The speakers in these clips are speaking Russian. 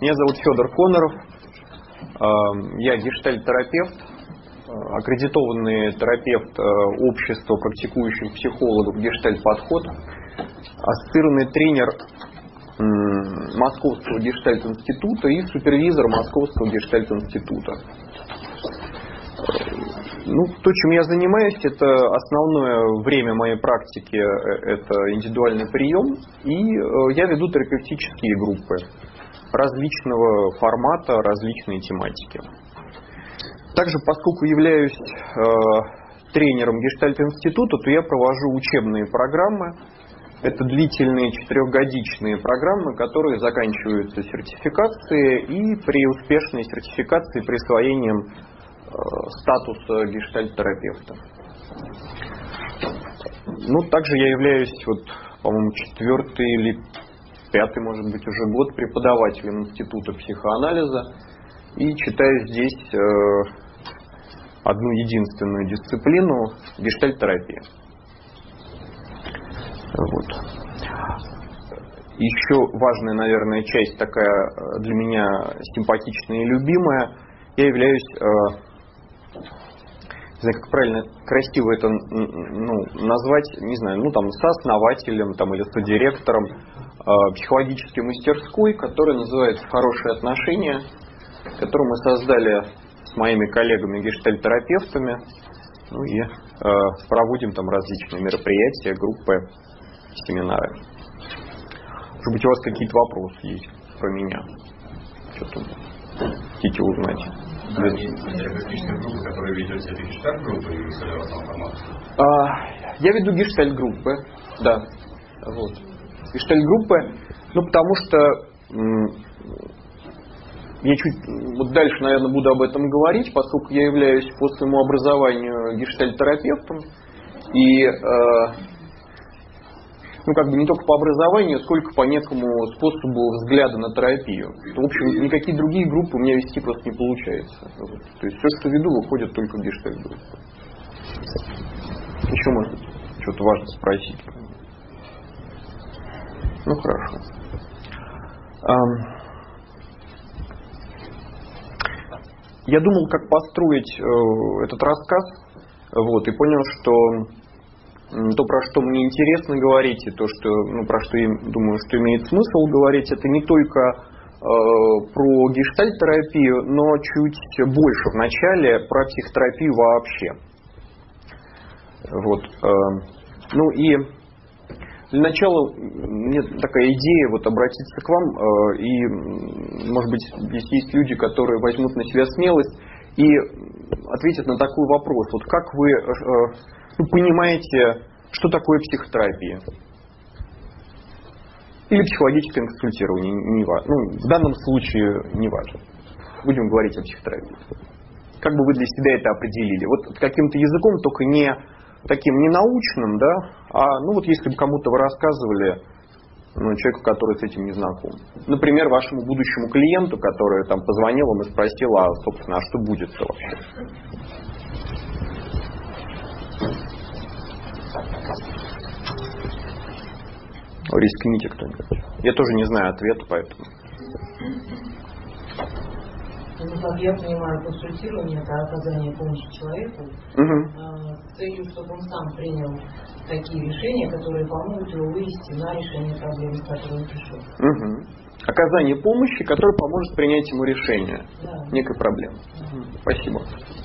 Меня зовут Федор Коноров. Я гештальт-терапевт, аккредитованный терапевт общества практикующих психологов «Гештальт-подход», ассоциированный тренер Московского гештальт-института и супервизор Московского гештальт-института. То, чем я занимаюсь, это основное время моей практики, это индивидуальный прием, и я веду терапевтические группы различного формата, различной тематики. Также, поскольку являюсь тренером Гештальт-института, то я провожу учебные программы. Это длительные 4-годичные программы, которые заканчиваются сертификацией и при успешной сертификации присвоением статуса гештальт-терапевта. Также я являюсь, по-моему, 4-й или 5-й, может быть, уже год преподавателем Института психоанализа и читаю здесь одну единственную дисциплину – гештальт-терапия. Еще важная, наверное, часть такая для меня симпатичная и любимая. Я являюсь, не знаю, как правильно, красиво это назвать, не знаю, сооснователем или содиректором психологической мастерской, которая называется «Хорошие отношения», которую мы создали с моими коллегами гештальт-терапевтами, и проводим там различные мероприятия, группы, семинары. Может быть, у вас какие-то вопросы есть про меня? Что-то хотите узнать? Терапевтическая группа, которую ведете, это гештальт-группа или солярного формата? Я веду гештальт-группы, да. Гештальт-группы, потому что я чуть дальше, наверное, буду об этом говорить, поскольку я являюсь по своему образованию гештальт-терапевтом. И не только по образованию, сколько по некому способу взгляда на терапию. В общем, никакие другие группы у меня вести просто не получается. То есть все, что веду, выходит только в гештальт-группы. Еще, может быть, что-то важно спросить. Хорошо. Я думал, как построить этот рассказ, и понял, что то, про что мне интересно говорить, и то, что, про что я думаю, что имеет смысл говорить, это не только про гештальт-терапию, но чуть больше вначале про психотерапию вообще. И для начала мне такая идея обратиться к вам, и, может быть, здесь есть люди, которые возьмут на себя смелость и ответят на такой вопрос. Как вы понимаете, что такое психотерапия? Или психологическое консультирование, в данном случае не важно. Будем говорить о психотерапии. Как бы вы для себя это определили? Каким-то языком, только не таким ненаучным, если бы кому-то вы рассказывали, человеку, который с этим не знаком. Например, вашему будущему клиенту, который позвонил вам и спросил, собственно, что будет-то вообще? Рискните кто-нибудь. Я тоже не знаю ответа, поэтому. Как я понимаю, консультирование – это оказание помощи человеку с целью, чтобы он сам принял такие решения, которые помогут его вывести на решение проблемы, с которой он пришел. Оказание помощи, которое поможет принять ему решение некой проблемы. Спасибо.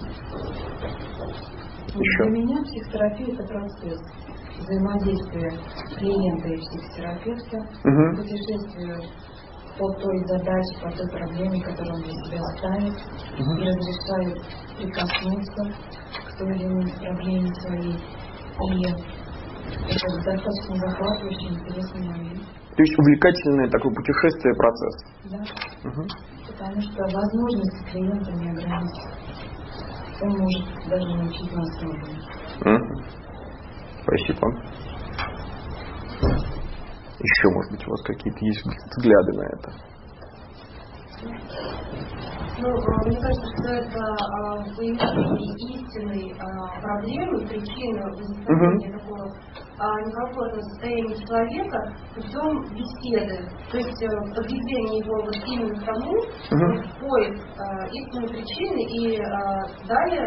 Еще. Для меня психотерапия – это процесс взаимодействия клиента и психотерапевта, путешествия по той задаче, по той проблеме, которую он для себя ставит, и разрешает прикоснуться к той или иной проблеме своей. И это достаточно захватывающий, интересный момент. То есть увлекательное такое путешествие, процесс. Да. Потому что возможности клиента не ограничены. Он может даже научить нас многому. Спасибо. Еще, может быть, у вас какие-то есть взгляды на это? Ну, мне кажется, что это появление истинной проблемы, причины возникновения такого некомфортного состояния человека путем беседы. То есть подведение его вот именно к тому, поиск истинной причины и далее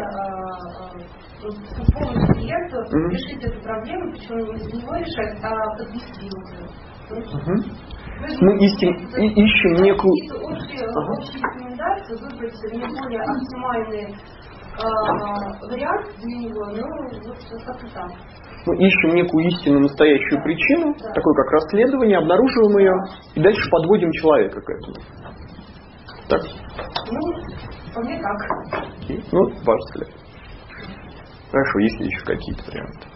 с помощью клиента решить эту проблему, причем не из него решать, а подвести его. Мы ищем некую... Общие рекомендации, выбрать наиболее оптимальный вариант для него, но вот как-то так. Мы ищем некую истинную настоящую причину, такое как расследование, обнаруживаем ее и дальше подводим человека к этому. Так? Ну, по мне так. Ну, ваш взгляд. Хорошо, есть ли еще какие-то варианты?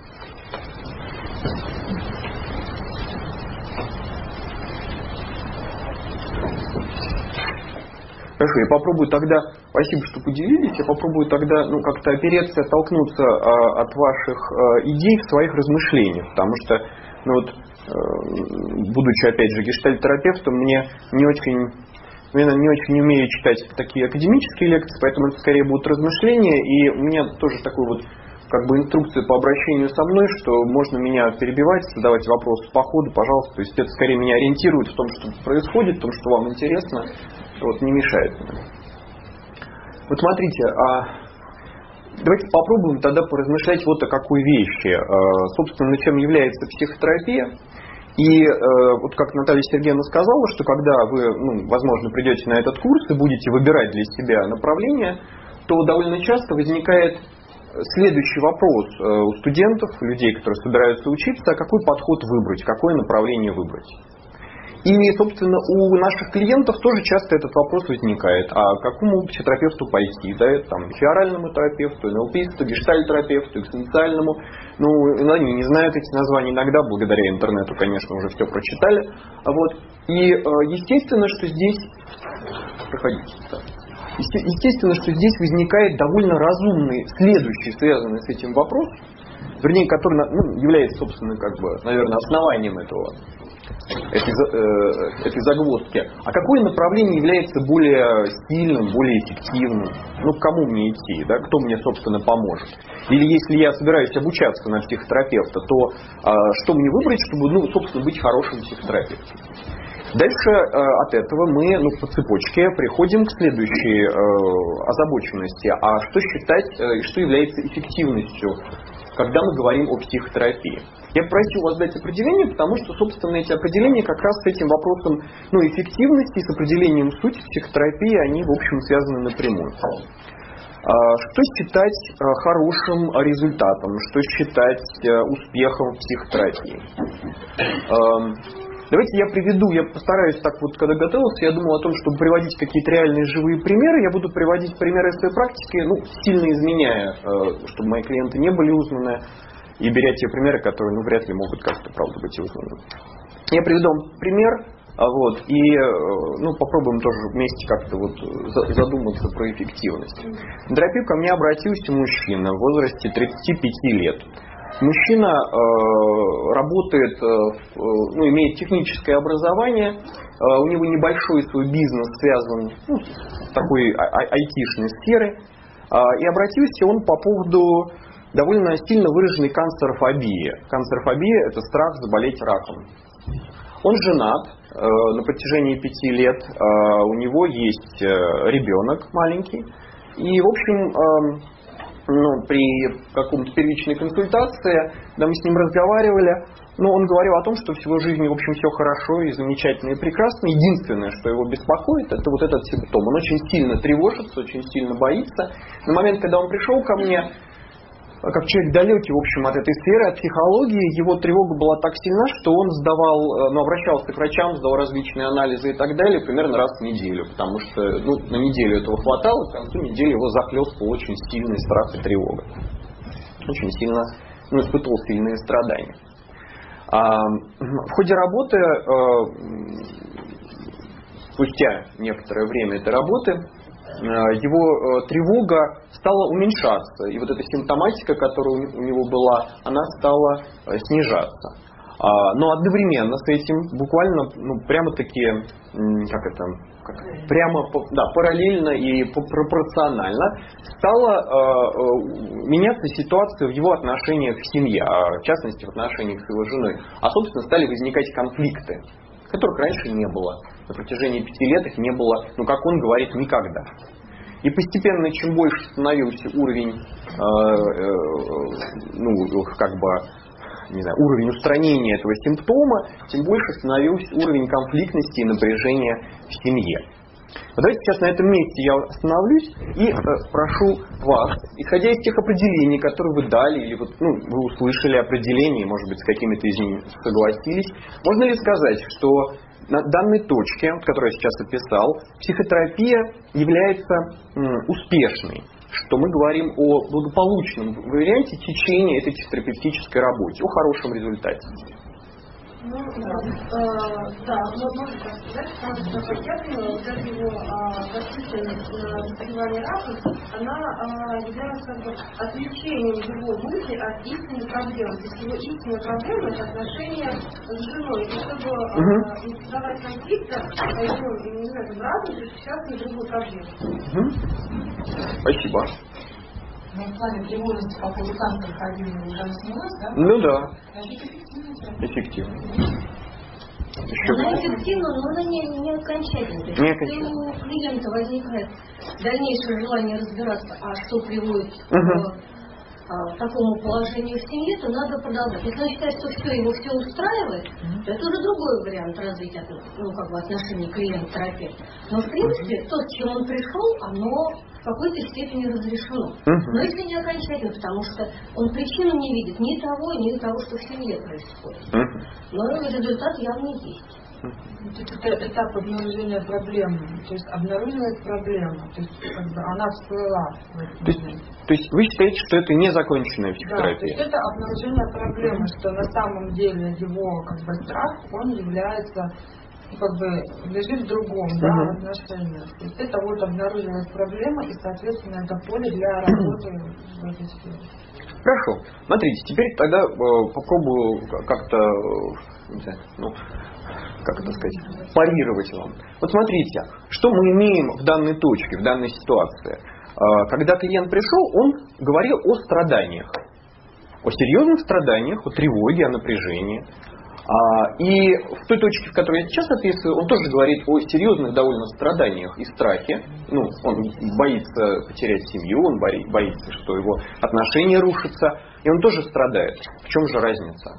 Хорошо, я попробую тогда, спасибо, что поделились, я попробую тогда как-то опереться, оттолкнуться от ваших идей в своих размышлениях, потому что, будучи, опять же, гештальт-терапевтом, я не очень умею читать такие академические лекции, поэтому это скорее будут размышления, и у меня тоже такой вот инструкция по обращению со мной, что можно меня перебивать, задавать вопросы по ходу, пожалуйста. То есть это скорее меня ориентирует в том, что происходит, в том, что вам интересно, не мешает мне. Вот смотрите, давайте попробуем тогда поразмышлять вот о какой вещи. Собственно, чем является психотерапия. И вот как Наталья Сергеевна сказала, что когда вы, возможно, придете на этот курс и будете выбирать для себя направление, то довольно часто возникает следующий вопрос у студентов, у людей, которые собираются учиться, какой подход выбрать, какое направление выбрать. И, собственно, у наших клиентов тоже часто этот вопрос возникает. А к какому психотерапевту пойти? Да, фиоральному терапевту, НЛПисту, гештальт-терапевту, экзистенциальному. Они не знают эти названия иногда, благодаря интернету, конечно, уже все прочитали. И естественно, что здесь... Проходите. Естественно, что здесь возникает довольно разумный, следующий, связанный с этим вопрос, вернее, который является, собственно, наверное, основанием этой загвоздки. А какое направление является более сильным, более эффективным? К кому мне идти? Да? Кто мне, собственно, поможет? Или если я собираюсь обучаться на психотерапевта, то что мне выбрать, чтобы, собственно, быть хорошим психотерапевтом? Дальше от этого мы по цепочке приходим к следующей озабоченности. А что считать, что является эффективностью, когда мы говорим о психотерапии? Я просил вас дать определение, потому что, собственно, эти определения как раз с этим вопросом эффективности и с определением сути психотерапии, они, в общем, связаны напрямую. Что считать хорошим результатом? Что считать успехом в психотерапии? Давайте я постараюсь когда готовился, я думал о том, чтобы приводить какие-то реальные живые примеры. Я буду приводить примеры из своей практики, сильно изменяя, чтобы мои клиенты не были узнаны, и беря те примеры, которые, вряд ли могут как-то, правда, быть узнаны. Я приведу вам пример, и попробуем тоже вместе как-то задуматься про эффективность. На терапию ко мне обратился мужчина в возрасте 35 лет. Мужчина работает, имеет техническое образование, у него небольшой свой бизнес связан с такой айтишной сферой. И обратился он по поводу довольно сильно выраженной канцерофобии. Канцерофобия – это страх заболеть раком. Он женат на протяжении 5 лет, у него есть ребенок маленький. И, в общем, при каком-то первичной консультации, когда мы с ним разговаривали, он говорил о том, что в его жизни, в общем, все хорошо и замечательно и прекрасно. Единственное, что его беспокоит, это этот симптом. Он очень сильно тревожится, очень сильно боится. На момент, когда он пришел ко мне, как человек далекий, в общем, от этой сферы, от психологии, его тревога была так сильна, что он обращался к врачам, сдавал различные анализы и так далее, примерно раз в неделю, потому что на неделю этого хватало, к концу недели его захлестывал очень сильный страх и тревога. Очень сильно, испытывал сильные страдания. В ходе работы, спустя некоторое время этой работы, его тревога стала уменьшаться. И эта симптоматика, которая у него была, она стала снижаться. Но одновременно с этим, буквально, прямо-таки, прямо параллельно и пропорционально стала меняться ситуация в его отношениях в семье, в частности в отношениях с его женой. А собственно стали возникать конфликты, которых раньше не было. На протяжении 5 лет их не было, как он говорит, никогда. И постепенно, чем больше становился уровень, уровень устранения этого симптома, тем больше становился уровень конфликтности и напряжения в семье. Давайте сейчас на этом месте я остановлюсь и спрошу вас, исходя из тех определений, которые вы дали, или вы услышали определения, может быть, с какими-то из них согласились, можно ли сказать, что на данной точке, которую я сейчас описал, психотерапия является успешной, что мы говорим о благополучном варианте течения этой психотерапевтической работы, о хорошем результате? Можно сказать, потому что, как я поняла, вот эта его зацикленность на заболевании раком, она является отвлечением его мысли от истинной проблемы. То есть его истинная проблема – это отношения с женой. И чтобы не создавать конфликта, в разум переключаться на другую проблему. Спасибо. Но в плане тревожности по поводу танца ходили уже снялась, да? Ну да. Значит, эффективно. Она эффективна, но она не окончательна. То есть, если у клиента возникает дальнейшее желание разбираться, а что приводит к такому положению в семье, то надо продолжать. Если он считает, что его все устраивает, то это уже другой вариант развития отношений клиент-терапевт. Но в принципе, то, с чем он пришел, оно в какой-то степени разрешено. Но если не окончательно, потому что он причину не видит ни того, что в семье происходит. Но результат явно есть. Это этап обнаружения проблемы. То есть обнаружилась проблема. То есть она всплыла. То есть вы считаете, что это незаконченная психотерапия? Да, то есть это обнаружение проблемы, что на самом деле его страх, он является лежит в другом отношениях. То есть это обнаружилась проблема, и, соответственно, это поле для работы в этой сфере. Хорошо. Смотрите, теперь тогда попробую как-то, парировать вам. Вот смотрите, что мы имеем в данной точке, в данной ситуации. Когда клиент пришел, он говорил о страданиях. О серьезных страданиях, о тревоге, о напряжении. И в той точке, в которой я сейчас описываю, он тоже говорит о серьезных довольно страданиях и страхе. Он боится потерять семью, он боится, что его отношения рушатся. И он тоже страдает. В чем же разница?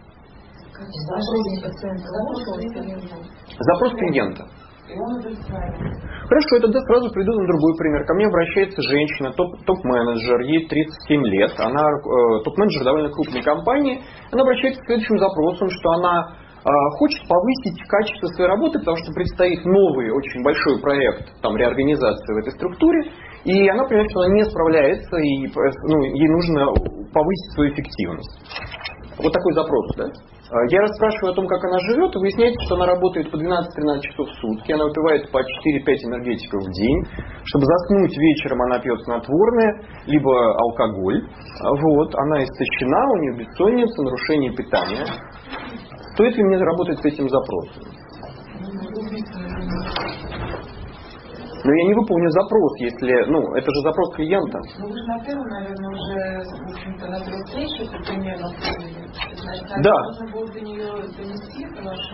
Запрос клиента. Хорошо, я тогда сразу приду на другой пример. Ко мне обращается женщина, топ-менеджер, ей 37 лет, она топ-менеджер довольно крупной компании. Она обращается к следующим запросам, что она хочет повысить качество своей работы, потому что предстоит новый, очень большой проект реорганизации в этой структуре, и она понимает, что она не справляется, и ей нужно повысить свою эффективность. Вот такой запрос, да? Я расспрашиваю о том, как она живет, и выясняется, что она работает по 12-13 часов в сутки, она выпивает по 4-5 энергетиков в день. Чтобы заснуть вечером, она пьет снотворное, либо алкоголь. Она истощена, у нее бессонница, нарушение питания. Стоит ли мне работать с этим запросом? Но я не выполню запрос, если... это же запрос клиента. Вы же на первом, наверное, уже, в общем-то, на той встрече примерно поняли. Значит, да. Нужно было до нее донести вашим...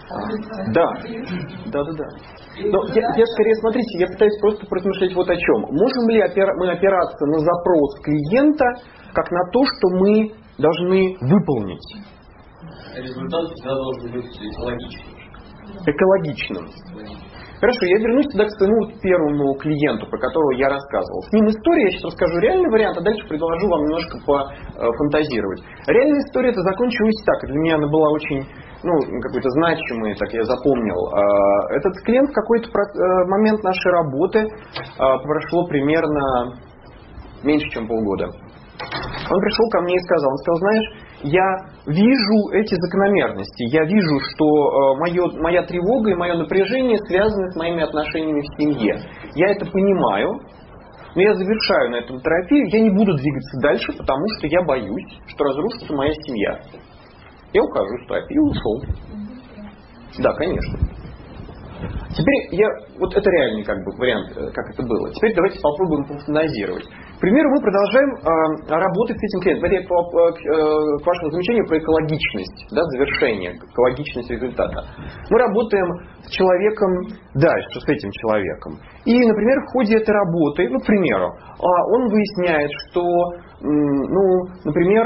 Да. Но я скорее, смотрите, я пытаюсь просто поразмышлять вот о чем. Можем ли мы опираться на запрос клиента, как на то, что мы должны выполнить? Результат всегда должен быть экологичным. Экологичным. Хорошо, я вернусь тогда к своему первому клиенту, про которого я рассказывал. С ним история, я сейчас расскажу реальный вариант, а дальше предложу вам немножко пофантазировать. Реальная история это закончилась так, для меня она была очень, какой-то значимой, так я запомнил. Этот клиент в какой-то момент нашей работы, прошло примерно меньше, чем полгода. Он пришел ко мне и сказал, знаешь, я вижу эти закономерности, я вижу, что моя тревога и мое напряжение связаны с моими отношениями в семье. Я это понимаю, но я завершаю на этом терапию, я не буду двигаться дальше, потому что я боюсь, что разрушится моя семья. Я ухожу с терапии и ушел. Да, конечно. Теперь вот это реальный вариант, как это было. Теперь давайте попробуем пофантазировать. К примеру, мы продолжаем работать с этим клиентом. Это я к вашему замечанию про экологичность, завершение, экологичность результата. Мы работаем с человеком дальше, с этим человеком. И, например, в ходе этой работы, к примеру, он выясняет, что, например,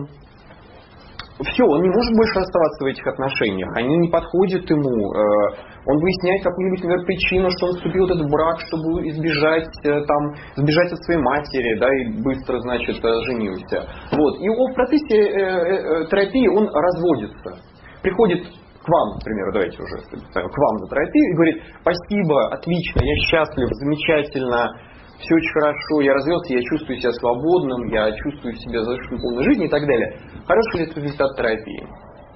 все, он не может больше оставаться в этих отношениях, они не подходят ему. Он выясняет какую-нибудь, например, причину, что он вступил в этот брак, чтобы сбежать от своей матери, и быстро, женился. Вот. И в процессе терапии он разводится. Приходит к вам, например, давайте уже к вам за терапию и говорит: спасибо, отлично, я счастлив, замечательно, все очень хорошо, я развелся, я чувствую себя свободным, я чувствую себя завершенной полной жизни и так далее. Хороший ли это результат терапии?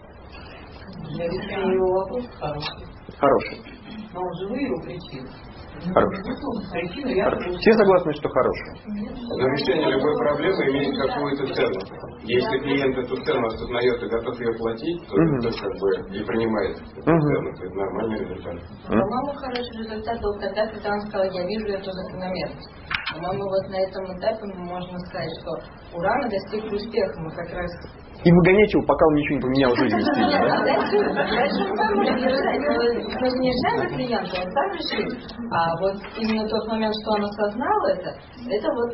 Для решения его вопроса хороший. Хороший. Но он же выявил причину. Хороший. Все согласны, что хороший? Но решение любой проблемы имеет какую-то цену. Если клиент эту цену осознает и готов ее платить, то это и принимает эту цену. Это нормальный результат. По-моему, хороший результат был тогда, когда он сказал: я вижу эту закономерность. По-моему, вот на этом этапе можно сказать, что ура, мы достигли успеха. Мы как раз... И выгонять его, пока он ничего не поменял в жизни. Дальше он сам может решать. Мы же не решаем за клиента, он сам решит. А вот именно тот момент, что он осознал это вот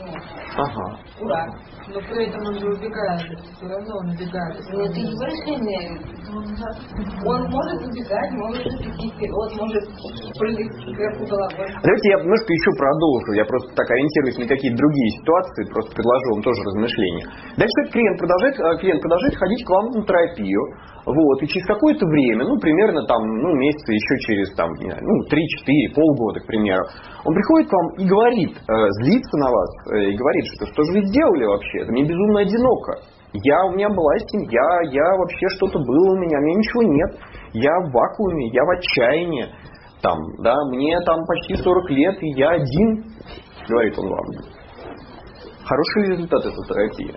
ура. Но при этом он же убегает, все равно он убегает. Это его решение. Он может убегать, может идти вперед, может прыгать сверху головой. Давайте я немножко еще продолжу. Я просто так ориентируюсь на какие-то другие ситуации, просто предложу вам тоже размышления. Дальше клиент продолжает ходить к вам на терапию. Вот, и через какое-то время, примерно месяца еще через 3-4, полгода, к примеру, он приходит к вам и говорит, злится на вас, и говорит, что же вы сделали вообще? Это мне безумно одиноко. У меня была семья, я вообще что-то было у меня ничего нет. Я в вакууме, я в отчаянии. Мне почти 40 лет, и я один, говорит он вам. Хороший результат этой терапии.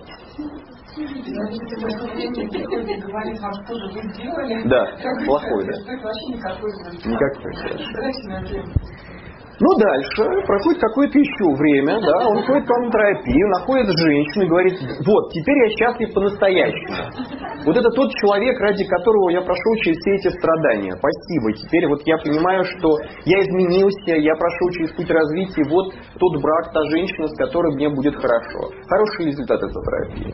Да, плохой, да? Никакой. Дальше проходит какое-то еще время, он ходит к вам на терапию, находит женщину и говорит: вот, теперь я счастлив по-настоящему. Вот это тот человек, ради которого я прошел через все эти страдания. Спасибо. Теперь я понимаю, что я изменился, я прошел через путь развития. Вот тот брак, та женщина, с которой мне будет хорошо. Хороший результат этой терапии.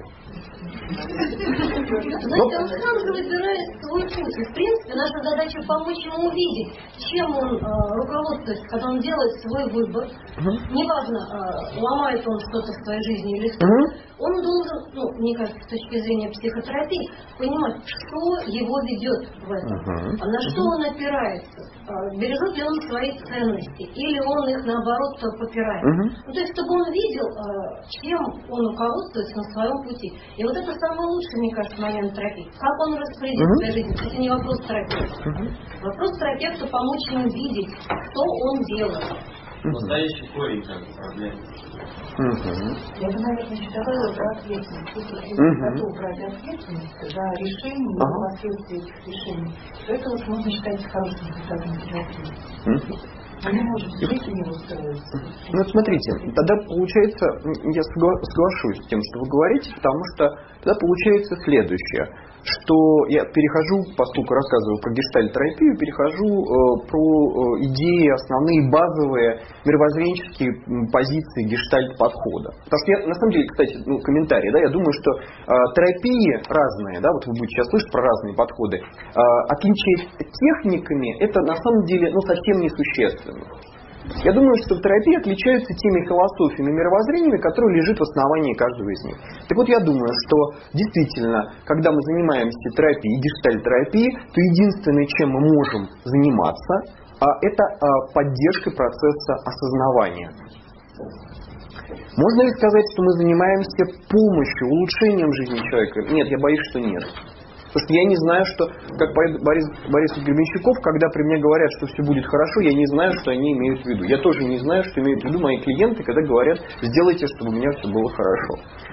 Знаете, он сам же выбирает свой путь. И, в принципе, наша задача помочь ему увидеть, чем он руководствуется, когда он делает свой выбор. Неважно, ломает он что-то в своей жизни или что. Он должен, мне кажется, с точки зрения психотерапии, понимать, что его ведет в этом. А на что он опирается. Бережет ли он свои ценности, или он их, наоборот, попирает. То есть, чтобы он видел, чем он руководствуется на своем пути. И вот это самый лучший, мне кажется, момент терапии. Как он распорядится своей жизнью. Это не вопрос терапевта. Вопрос терапевта — помочь ему видеть, что он делает. Настоящий корень проблемы. Я бы, наверное, считала про ответственность. Если вы готовы брать ответственность за решение, за последствия этих решений, то это можно считать хорошим результатом терапии. Мы не можем с этим не устроиться. Смотрите, тогда получается, я соглашусь с тем, что вы говорите, потому что тогда получается следующее, что я перехожу, поскольку рассказываю про гештальт-терапию, перехожу про идеи, основные базовые мировоззренческие позиции гештальт-подхода. Потому что я, на самом деле, кстати, комментарий, я думаю, что терапии разные, вот вы будете сейчас слышать про разные подходы, отличие техниками, это на самом деле совсем несущественно. Я думаю, что терапия отличается теми философиями и мировоззрениями, которые лежат в основании каждого из них. Так вот, я думаю, что действительно, когда мы занимаемся терапией, гештальт-терапией, то единственное, чем мы можем заниматься, это поддержкой процесса осознавания. Можно ли сказать, что мы занимаемся помощью, улучшением жизни человека? Нет, я боюсь, что нет. Потому что я не знаю, что, как Борис Гребенщиков, когда при мне говорят, что все будет хорошо, я не знаю, что они имеют в виду. Я тоже не знаю, что имеют в виду мои клиенты, когда говорят: сделайте, чтобы у меня все было хорошо.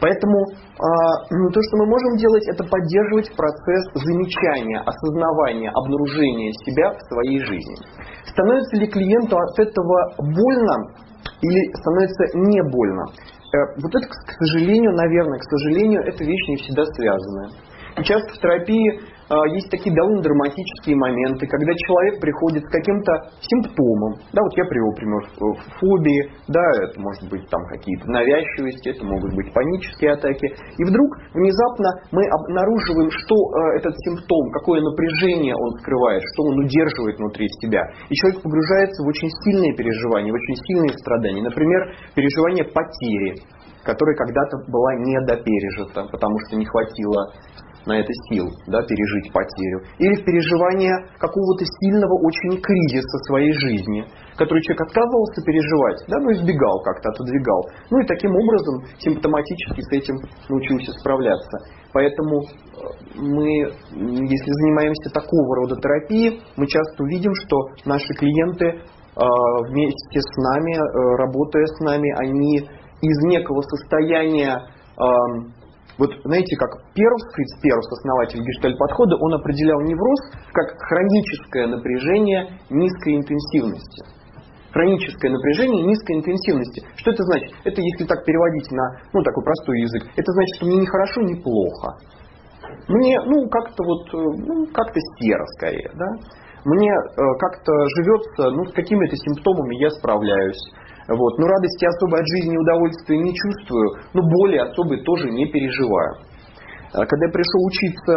Поэтому то, что мы можем делать, это поддерживать процесс замечания, осознавания, обнаружения себя в своей жизни. Становится ли клиенту от этого больно или становится не больно? Вот это, к сожалению, это вещь не всегда связанная. И часто в терапии есть такие довольно драматические моменты, когда человек приходит с каким-то симптомом. Да, вот я привел пример фобии, да, это может быть там какие-то навязчивости, это могут быть панические атаки. И вдруг внезапно мы обнаруживаем, что этот симптом, какое напряжение он скрывает, что он удерживает внутри себя. И человек погружается в очень сильные переживания, в очень сильные страдания. Например, переживание потери, которая когда-то была недопережита, потому что не хватило на это сил, да, пережить потерю. Или в переживание какого-то сильного очень кризиса своей жизни, который человек отказывался переживать, да, но избегал как-то, отодвигал. Ну и таким образом симптоматически с этим научился справляться. Поэтому мы, если занимаемся такого рода терапией, мы часто увидим, что наши клиенты вместе с нами, работая с нами, они из некого состояния, вот знаете, как Фриц Перс, основатель гештальт-подхода, он определял невроз как хроническое напряжение низкой интенсивности. Хроническое напряжение низкой интенсивности. Что это значит? Это, если так переводить на такой простой язык, это значит, что мне не хорошо, не плохо. Мне, как-то серо скорее, да? Мне как-то живется, с какими-то симптомами я справляюсь. Вот. Но радости особой от жизни и удовольствия не чувствую, но боли особой тоже не переживаю. Когда я пришел учиться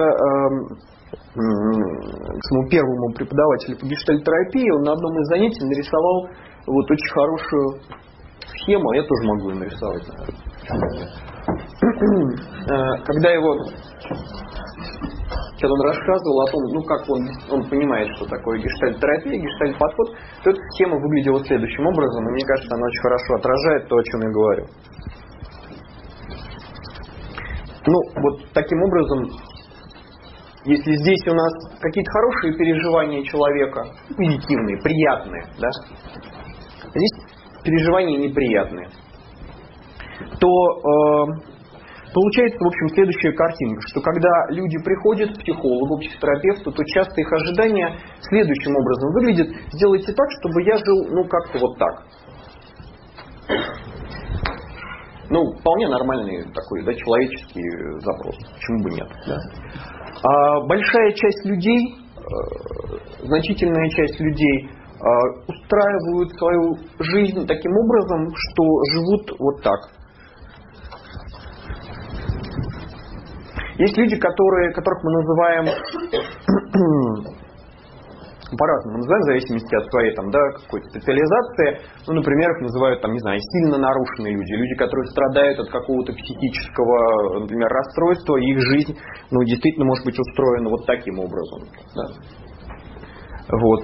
к своему первому преподавателю по гештальт-терапии, он на одном из занятий нарисовал вот очень хорошую схему, я тоже могу ее нарисовать. Когда он рассказывал о том, как он понимает, что такое гештальт-терапия, гештальт-подход, то эта схема выглядела следующим образом, и мне кажется, она очень хорошо отражает то, о чем я говорю. Вот таким образом, если здесь у нас какие-то хорошие переживания человека, позитивные, приятные, да, здесь переживания неприятные, то получается, в общем, следующая картинка, что когда люди приходят к психологу, к психотерапевту, то часто их ожидания следующим образом выглядят: сделайте так, чтобы я жил, как-то вот так. Вполне нормальный такой, да, человеческий запрос. Почему бы нет? Да? А большая часть людей, значительная часть людей устраивают свою жизнь таким образом, что живут вот так. Есть люди, которых мы называем по-разному, называем в зависимости от своей какой-то специализации. Например, их называют сильно нарушенные люди. Люди, которые страдают от какого-то психического, например, расстройства, и их жизнь действительно может быть устроена вот таким образом. Да? Вот.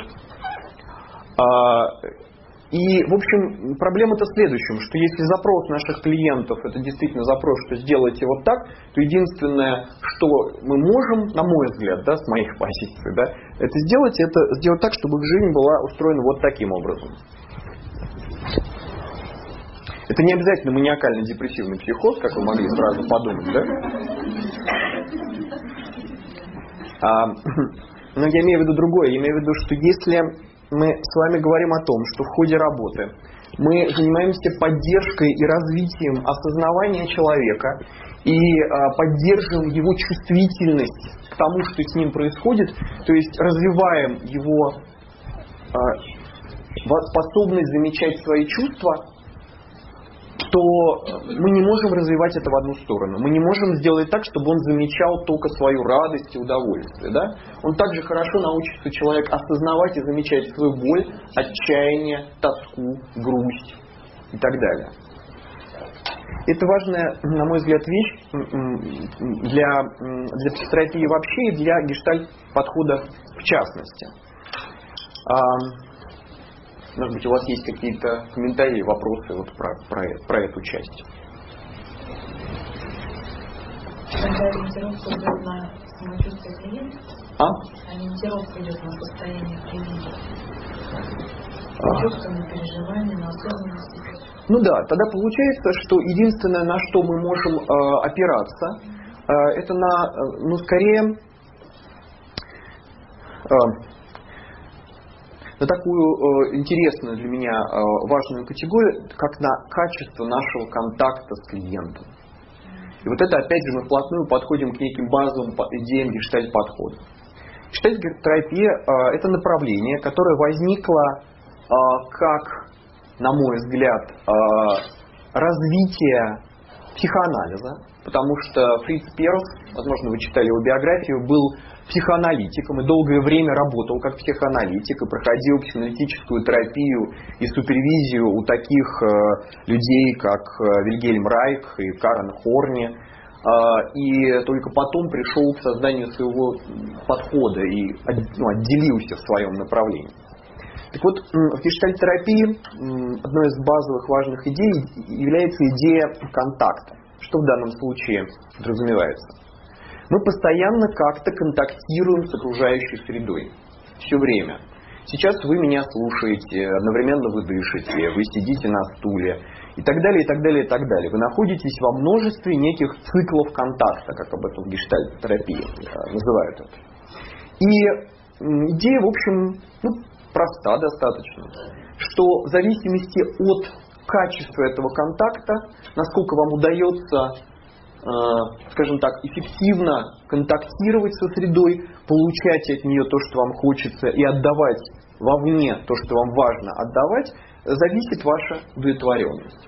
И, в общем, проблема-то в следующем, что если запрос наших клиентов, это действительно запрос, что сделайте вот так, то единственное, что мы можем, на мой взгляд, да, с моих позиций, да, это сделать так, чтобы их жизнь была устроена вот таким образом. Это не обязательно маниакально-депрессивный психоз, как вы могли сразу подумать, да? Но я имею в виду другое. Я имею в виду, что если мы с вами говорим о том, что в ходе работы мы занимаемся поддержкой и развитием осознавания человека и поддерживаем его чувствительность к тому, что с ним происходит, то есть развиваем его способность замечать свои чувства, то мы не можем развивать это в одну сторону. Мы не можем сделать так, чтобы он замечал только свою радость и удовольствие. Да? Он также хорошо научится человек осознавать и замечать свою боль, отчаяние, тоску, грусть и так далее. Это важная, на мой взгляд, вещь для психотерапии вообще и для гештальт-подхода в частности. Может быть, у вас есть какие-то комментарии, вопросы про эту часть? Когда ориентировка идет на самочувствие клиента? Ориентировка идет на состояние клиента. На чувства, на переживания, на осознанность. Ну да, тогда получается, что единственное, на что мы можем опираться, это на, скорее, на такую интересную для меня важную категорию, как на качество нашего контакта с клиентом. И вот это, опять же, мы вплотную подходим к неким базовым идеям гештальт-подхода. Гештальт-терапия – это направление, которое возникло как, на мой взгляд, развитие психоанализа, потому что Фриц Перлс, возможно, вы читали его биографию, был психоаналитиком и долгое время работал как психоаналитик и проходил психоаналитическую терапию и супервизию у таких людей, как Вильгельм Райх и Карен Хорни. И только потом пришел к созданию своего подхода и отделился в своем направлении. Так вот, в гештальт-терапии одной из базовых важных идей является идея контакта. Что в данном случае подразумевается? Мы постоянно как-то контактируем с окружающей средой. Все время. Сейчас вы меня слушаете, одновременно вы дышите, вы сидите на стуле и так далее, и так далее, и так далее. Вы находитесь во множестве неких циклов контакта, как об этом в гештальт-терапии называют это. И идея, в общем, проста достаточно, что в зависимости от качества этого контакта, насколько вам удается, скажем так, эффективно контактировать со средой, получать от нее то, что вам хочется, и отдавать вовне то, что вам важно отдавать, зависит ваша удовлетворенность.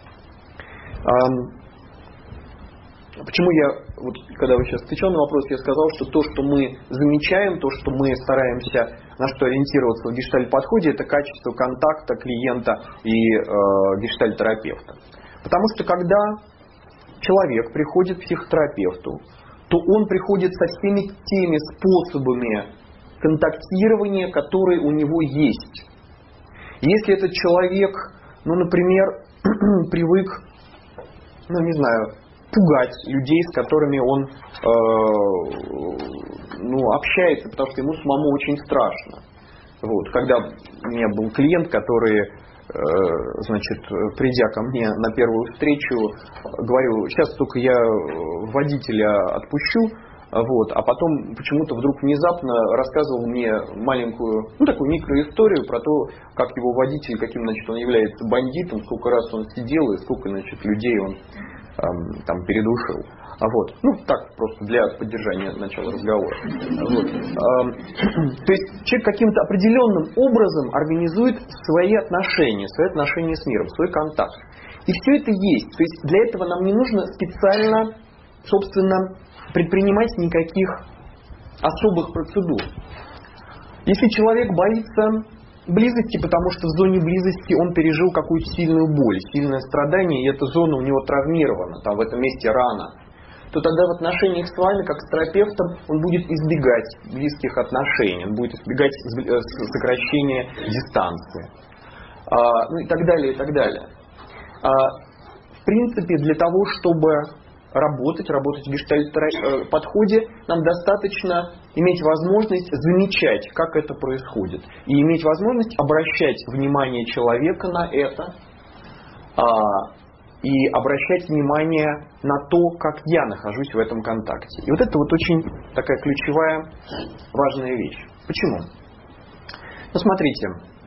Почему когда вы сейчас отвечал на вопрос, я сказал, что то, что мы замечаем, то, что мы стараемся, на что ориентироваться в гештальт-подходе, это качество контакта клиента и гештальт-терапевта. Потому что когда человек приходит к психотерапевту, то он приходит со всеми теми способами контактирования, которые у него есть. Если этот человек, например, привык, пугать людей, с которыми он общается, потому что ему самому очень страшно. Когда у меня был клиент, который, придя ко мне на первую встречу, говорил: сейчас только я водителя отпущу, а потом почему-то вдруг внезапно рассказывал мне маленькую, такую микроисторию про то, как его водитель, каким, он является бандитом, сколько раз он сидел и сколько, людей он там передушил. Так, просто для поддержания начала разговора. То есть человек каким-то определенным образом организует свои отношения с миром, свой контакт. И все это есть. То есть для этого нам не нужно специально, собственно, предпринимать никаких особых процедур. Если человек боится близости, потому что в зоне близости он пережил какую-то сильную боль, сильное страдание, и эта зона у него травмирована, там в этом месте рана, то тогда в отношениях с вами, как с терапевтом, он будет избегать близких отношений, он будет избегать сокращения дистанции. И так далее, и так далее. В принципе, для того, чтобы работать в гештальт-подходе, нам достаточно иметь возможность замечать, как это происходит. И иметь возможность обращать внимание человека на это, и обращать внимание на то, как я нахожусь в этом контакте. И это очень такая ключевая, важная вещь. Почему? Смотрите.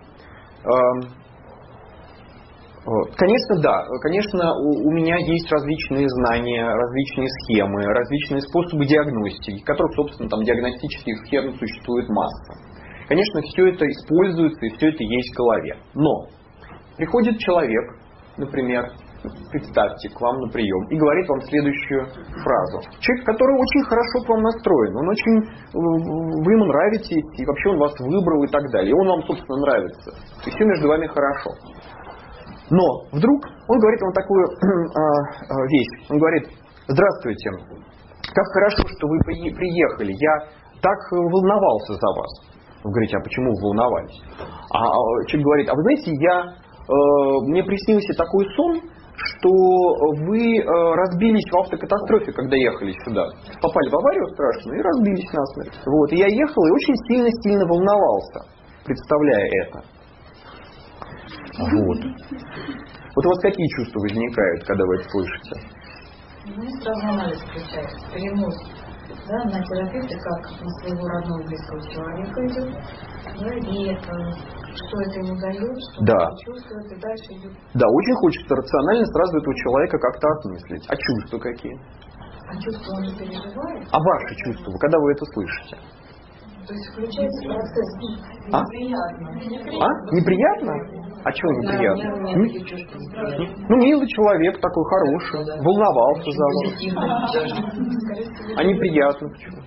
Конечно, да. Конечно, у меня есть различные знания, различные схемы, различные способы диагностики, которых, собственно, диагностических схем существует масса. Конечно, все это используется и все это есть в голове. Но приходит человек, например, представьте, к вам на прием и говорит вам следующую фразу. Человек, который очень хорошо к вам настроен, вы ему нравитесь, и вообще он вас выбрал и так далее. И он вам, собственно, нравится. И все между вами хорошо. Но вдруг он говорит вам такую вещь. Он говорит: здравствуйте, как хорошо, что вы приехали. Я так волновался за вас. Вы говорите: а почему вы волновались? А человек говорит: а вы знаете, мне приснился такой сон, что вы разбились в автокатастрофе, когда ехали сюда. Попали в аварию страшную и разбились насмерть. И я ехал и очень сильно волновался, представляя это. Вот. Вот у вас какие чувства возникают, когда вы это слышите? Ну, сразу анализ включается, перенос, да, на терапевта, как на своего родного близкого человека идет, да, и что это ему дает, что да. он чувствует, и дальше идет. Да, очень хочется рационально сразу этого человека как-то осмыслить. А чувства какие? А чувства он же переживает? А ваши чувства, когда вы это слышите? То есть включается процесс. А? Неприятно. А? Неприятно? А чего неприятно? Ну, милый человек, такой хороший, волновался за вас. А неприятно почему?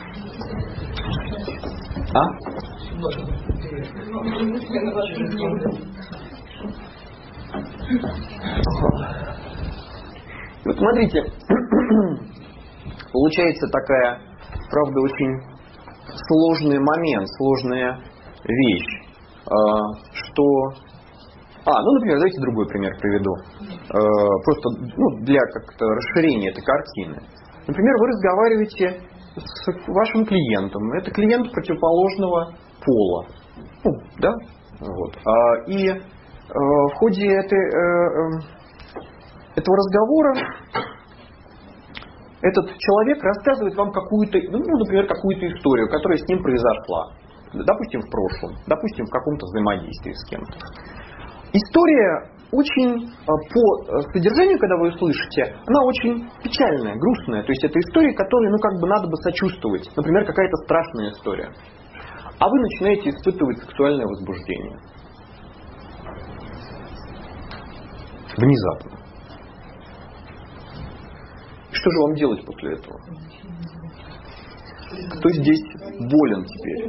А? Вот смотрите, получается такая, правда, очень сложный момент, сложная вещь, что... ну, например, давайте другой пример приведу. Просто для как-то расширения этой картины. Например, вы разговариваете с вашим клиентом. Это клиент противоположного пола. Да? Вот. И в ходе этого разговора этот человек рассказывает вам какую-то, например, какую-то историю, которая с ним произошла. Допустим, в прошлом, допустим, в каком-то взаимодействии с кем-то. История очень, по содержанию, когда вы ее слышите, она очень печальная, грустная. То есть это история, которой, надо бы сочувствовать. Например, какая-то страшная история. А вы начинаете испытывать сексуальное возбуждение. Внезапно. Что же вам делать после этого? Кто здесь болен теперь?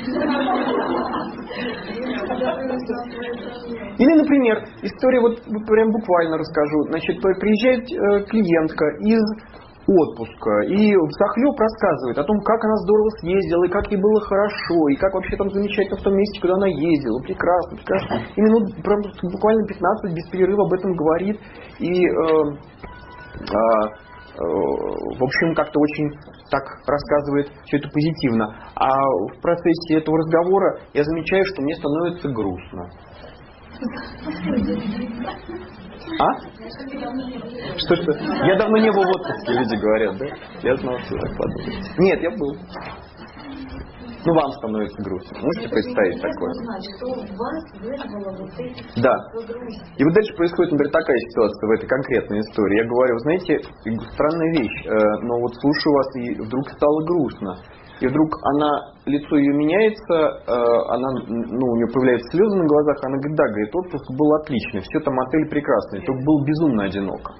Или, например, история, вот прям буквально расскажу. Значит, приезжает клиентка из отпуска и взахлеб рассказывает о том, как она здорово съездила, и как ей было хорошо, и как вообще там замечательно в том месте, куда она ездила. Прекрасно, прекрасно. И минут буквально 15 без перерыва об этом говорит. И в общем, как-то очень так рассказывает все это позитивно. А в процессе этого разговора я замечаю, что мне становится грустно. А? Что? Я давно не был в отпуске, люди говорят, да? Я знал, что так подумать. Нет, я был. Вам становится грустно. Можете представить такое? Да. И вот дальше происходит, например, такая ситуация в этой конкретной истории. Я говорю, знаете, странная вещь, но вот слушаю вас, и вдруг стало грустно. И вдруг лицо ее меняется, у нее появляются слезы на глазах, она говорит, да, говорит, отпуск был отличный, все там отель прекрасный, только был безумно одиноко.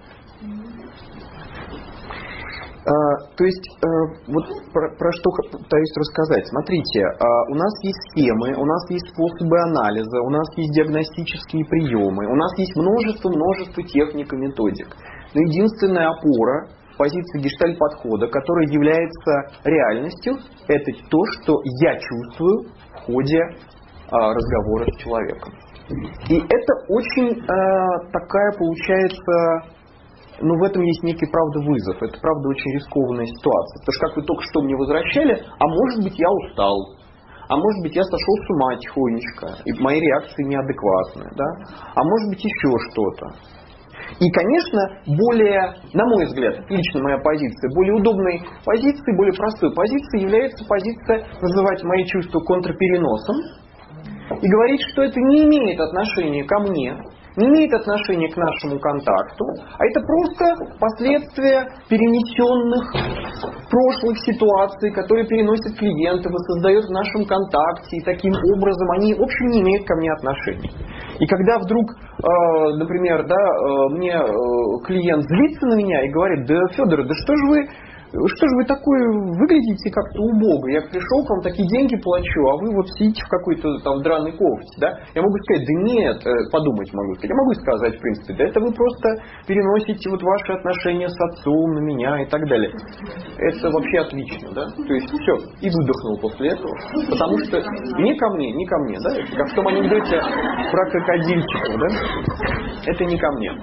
То есть, вот про что пытаюсь рассказать. Смотрите, у нас есть схемы, у нас есть способы анализа, у нас есть диагностические приемы, у нас есть множество техник и методик. Но единственная опора в позиции гештальт-подхода, которая является реальностью, это то, что я чувствую в ходе разговора с человеком. И это очень такая получается... в этом есть некий, правда, вызов. Это, правда, очень рискованная ситуация. Потому что, как вы только что мне возвращали, а может быть, я устал. А может быть, я сошел с ума тихонечко. И мои реакции неадекватные. Да? А может быть, еще что-то. И, конечно, более, на мой взгляд, лично моя позиция, более удобной позицией, более простой позицией является позиция называть мои чувства контрпереносом и говорить, что это не имеет отношения ко мне, не имеет отношения к нашему контакту, а это просто последствия перенесенных прошлых ситуаций, которые переносят клиенты, воссоздают в нашем контакте, и таким образом они, в общем, не имеют ко мне отношения. И когда вдруг, например, мне клиент злится на меня и говорит, да, Федор, да что же вы такое выглядите как-то убого? Я пришел к вам, такие деньги плачу, а вы вот сидите в какой-то там драной кофте, да? Я могу сказать, да нет, подумать могу сказать. Я могу сказать, в принципе, да это вы просто переносите вот ваши отношения с отцом на меня и так далее. Это вообще отлично, да? То есть все, и выдохнул после этого. Потому что не ко мне, да? Как в том анекдоте про крокодильчиков, да? Это не ко мне.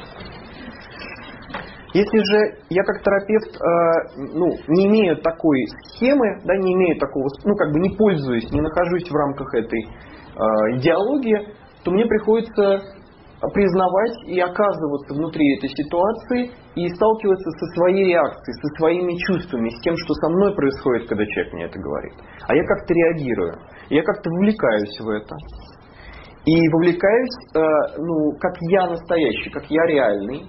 Если же я как терапевт не имею такой схемы, да, не имею такого, не пользуюсь, не нахожусь в рамках этой идеологии, то мне приходится признавать и оказываться внутри этой ситуации и сталкиваться со своей реакцией, со своими чувствами, с тем, что со мной происходит, когда человек мне это говорит. А я как-то реагирую, я как-то вовлекаюсь в это. И вовлекаюсь, как я настоящий, как я реальный.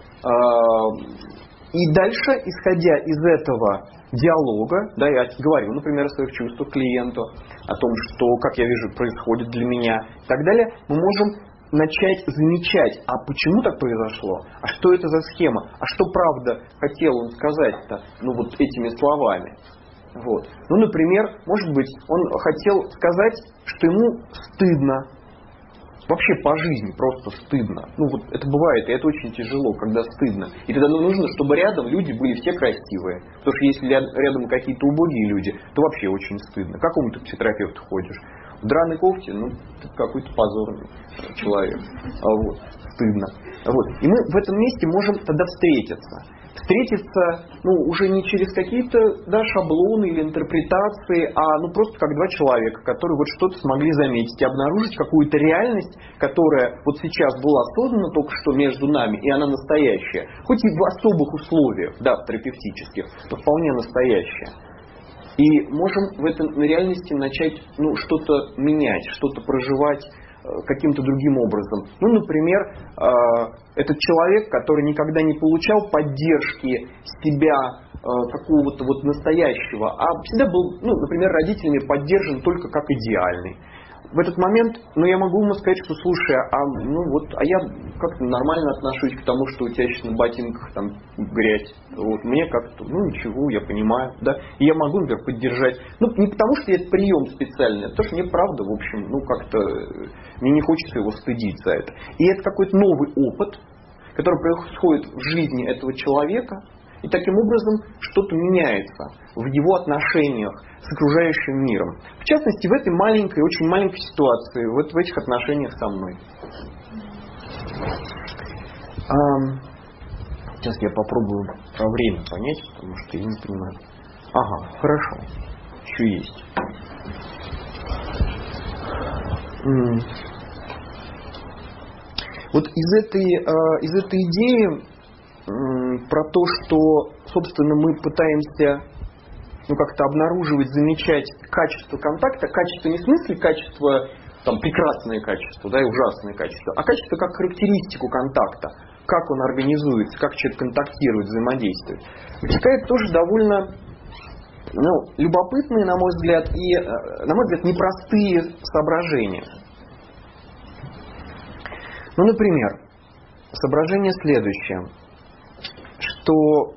И дальше, исходя из этого диалога, да, я говорю, например, о своих чувствах клиенту, о том, что, как я вижу, происходит для меня и так далее, мы можем начать замечать, а почему так произошло, а что это за схема, а что правда хотел он сказать-то, вот этими словами. Вот. Например, может быть, он хотел сказать, что ему стыдно. Вообще по жизни просто стыдно. Это бывает, и это очень тяжело, когда стыдно. И тогда нужно, чтобы рядом люди были все красивые. Потому что если рядом какие-то убогие люди, то вообще очень стыдно. К какому ты психотерапевту ходишь? В драной кофте, ты какой-то позорный человек. Стыдно. И мы в этом месте можем тогда встретиться. Встретиться, уже не через какие-то шаблоны или интерпретации, а просто как два человека, которые что-то смогли заметить и обнаружить какую-то реальность, которая сейчас была создана только что между нами, и она настоящая. Хоть и в особых условиях, терапевтических, но вполне настоящая. И можем в этой реальности начать что-то менять, что-то проживать каким-то другим образом. Например, этот человек, который никогда не получал поддержки себя какого-то настоящего, а всегда был, например, родителями поддержан только как идеальный. В этот момент, я могу ему сказать, что слушай, а я как-то нормально отношусь к тому, что у тебя сейчас на ботинках там грязь. Мне как-то, ничего, я понимаю, да. И я могу, например, поддержать. Не потому, что это прием специальный, а потому что мне правда, в общем, как-то мне не хочется его стыдить за это. И это какой-то новый опыт, который происходит в жизни этого человека, и таким образом что-то меняется в его отношениях с окружающим миром. В частности, в этой маленькой, очень маленькой ситуации, в этих отношениях со мной. Сейчас я попробую время понять, потому что я не понимаю. Ага, хорошо. Еще есть. Из этой идеи про то, что, собственно, мы пытаемся как-то обнаруживать, замечать качество контакта. Качество не в смысле качество, прекрасное качество, и ужасное качество, а качество как характеристику контакта, как он организуется, как человек контактирует, взаимодействует. Вытекает тоже довольно любопытные, на мой взгляд, и, на мой взгляд, непростые соображения. Например, соображение следующее, что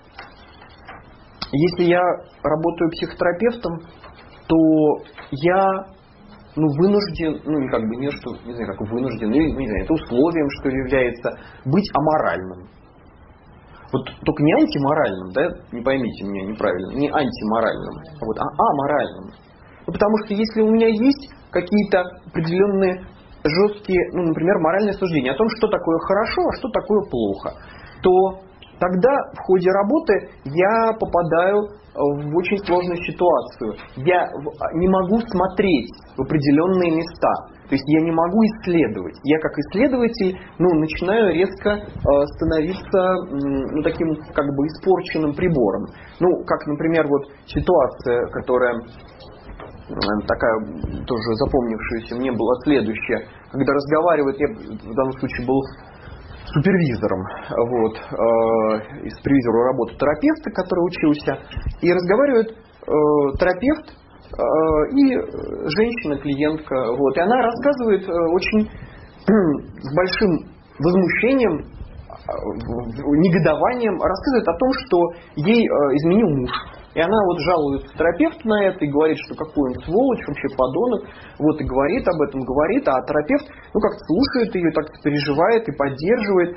если я работаю психотерапевтом, то я вынужден, не знаю, как вынужден, не знаю, это условием, что является, быть аморальным. Только не антиморальным, не поймите меня неправильно, не антиморальным, а аморальным. Потому что если у меня есть какие-то определенные жесткие, например, моральные суждения о том, что такое хорошо, а что такое плохо, то тогда в ходе работы я попадаю в очень сложную ситуацию. Я не могу смотреть в определенные места. То есть я не могу исследовать. Я как исследователь начинаю резко становиться таким испорченным прибором. Как, например, ситуация, которая такая тоже запомнившаяся мне была следующая. Когда разговаривает, я в данном случае был супервизором, из супервизора работы терапевта, который учился, и разговаривает терапевт и женщина-клиентка, и она рассказывает очень с большим возмущением, негодованием, рассказывает о том, что ей изменил муж. И она жалуется терапевту на это и говорит, что какой он сволочь, вообще подонок. И говорит об этом, а терапевт как-то слушает ее, так переживает и поддерживает.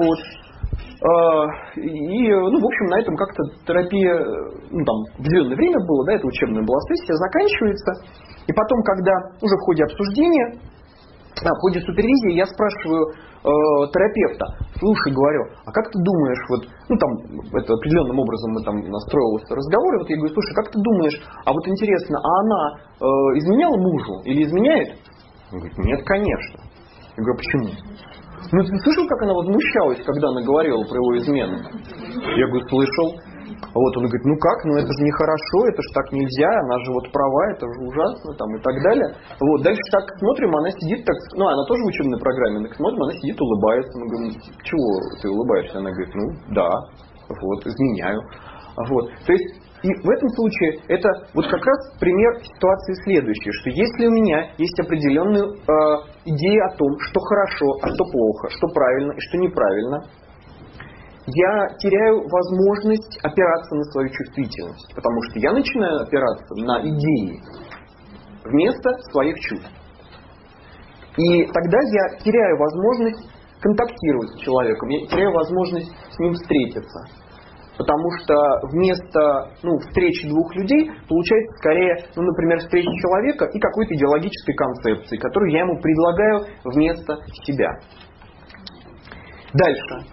И, в общем, на этом как-то терапия, в определенное время было, это учебная была сессия, заканчивается. И потом, когда уже в ходе обсуждения, в ходе супервизии я спрашиваю терапевта, слушай, говорю, а как ты думаешь, это определенным образом настроился разговор, я говорю, слушай, как ты думаешь, интересно, а она изменяла мужу или изменяет? Он говорит, нет, конечно. Я говорю, почему? Ну, ты слышал, как она возмущалась, когда она говорила про его измену? Я говорю, слышал. Вот он говорит, ну как, ну это же нехорошо, это же так нельзя, она же вот права, это же ужасно, там и так далее. Вот, дальше так смотрим, она сидит так, ну она тоже в учебной программе, так смотрим, она сидит, улыбается. Мы говорим, чего ты улыбаешься? Она говорит, ну да, вот, изменяю. Вот, то есть, и в этом случае это вот как раз пример ситуации следующей, что если у меня есть определенные идеи о том, что хорошо, а что плохо, что правильно и что неправильно, я теряю возможность опираться на свою чувствительность, потому что я начинаю опираться на идеи вместо своих чувств. И тогда я теряю возможность контактировать с человеком, я теряю возможность с ним встретиться. Потому что вместо встречи двух людей получается скорее, например, встреча человека и какой-то идеологической концепции, которую я ему предлагаю вместо себя. Дальше.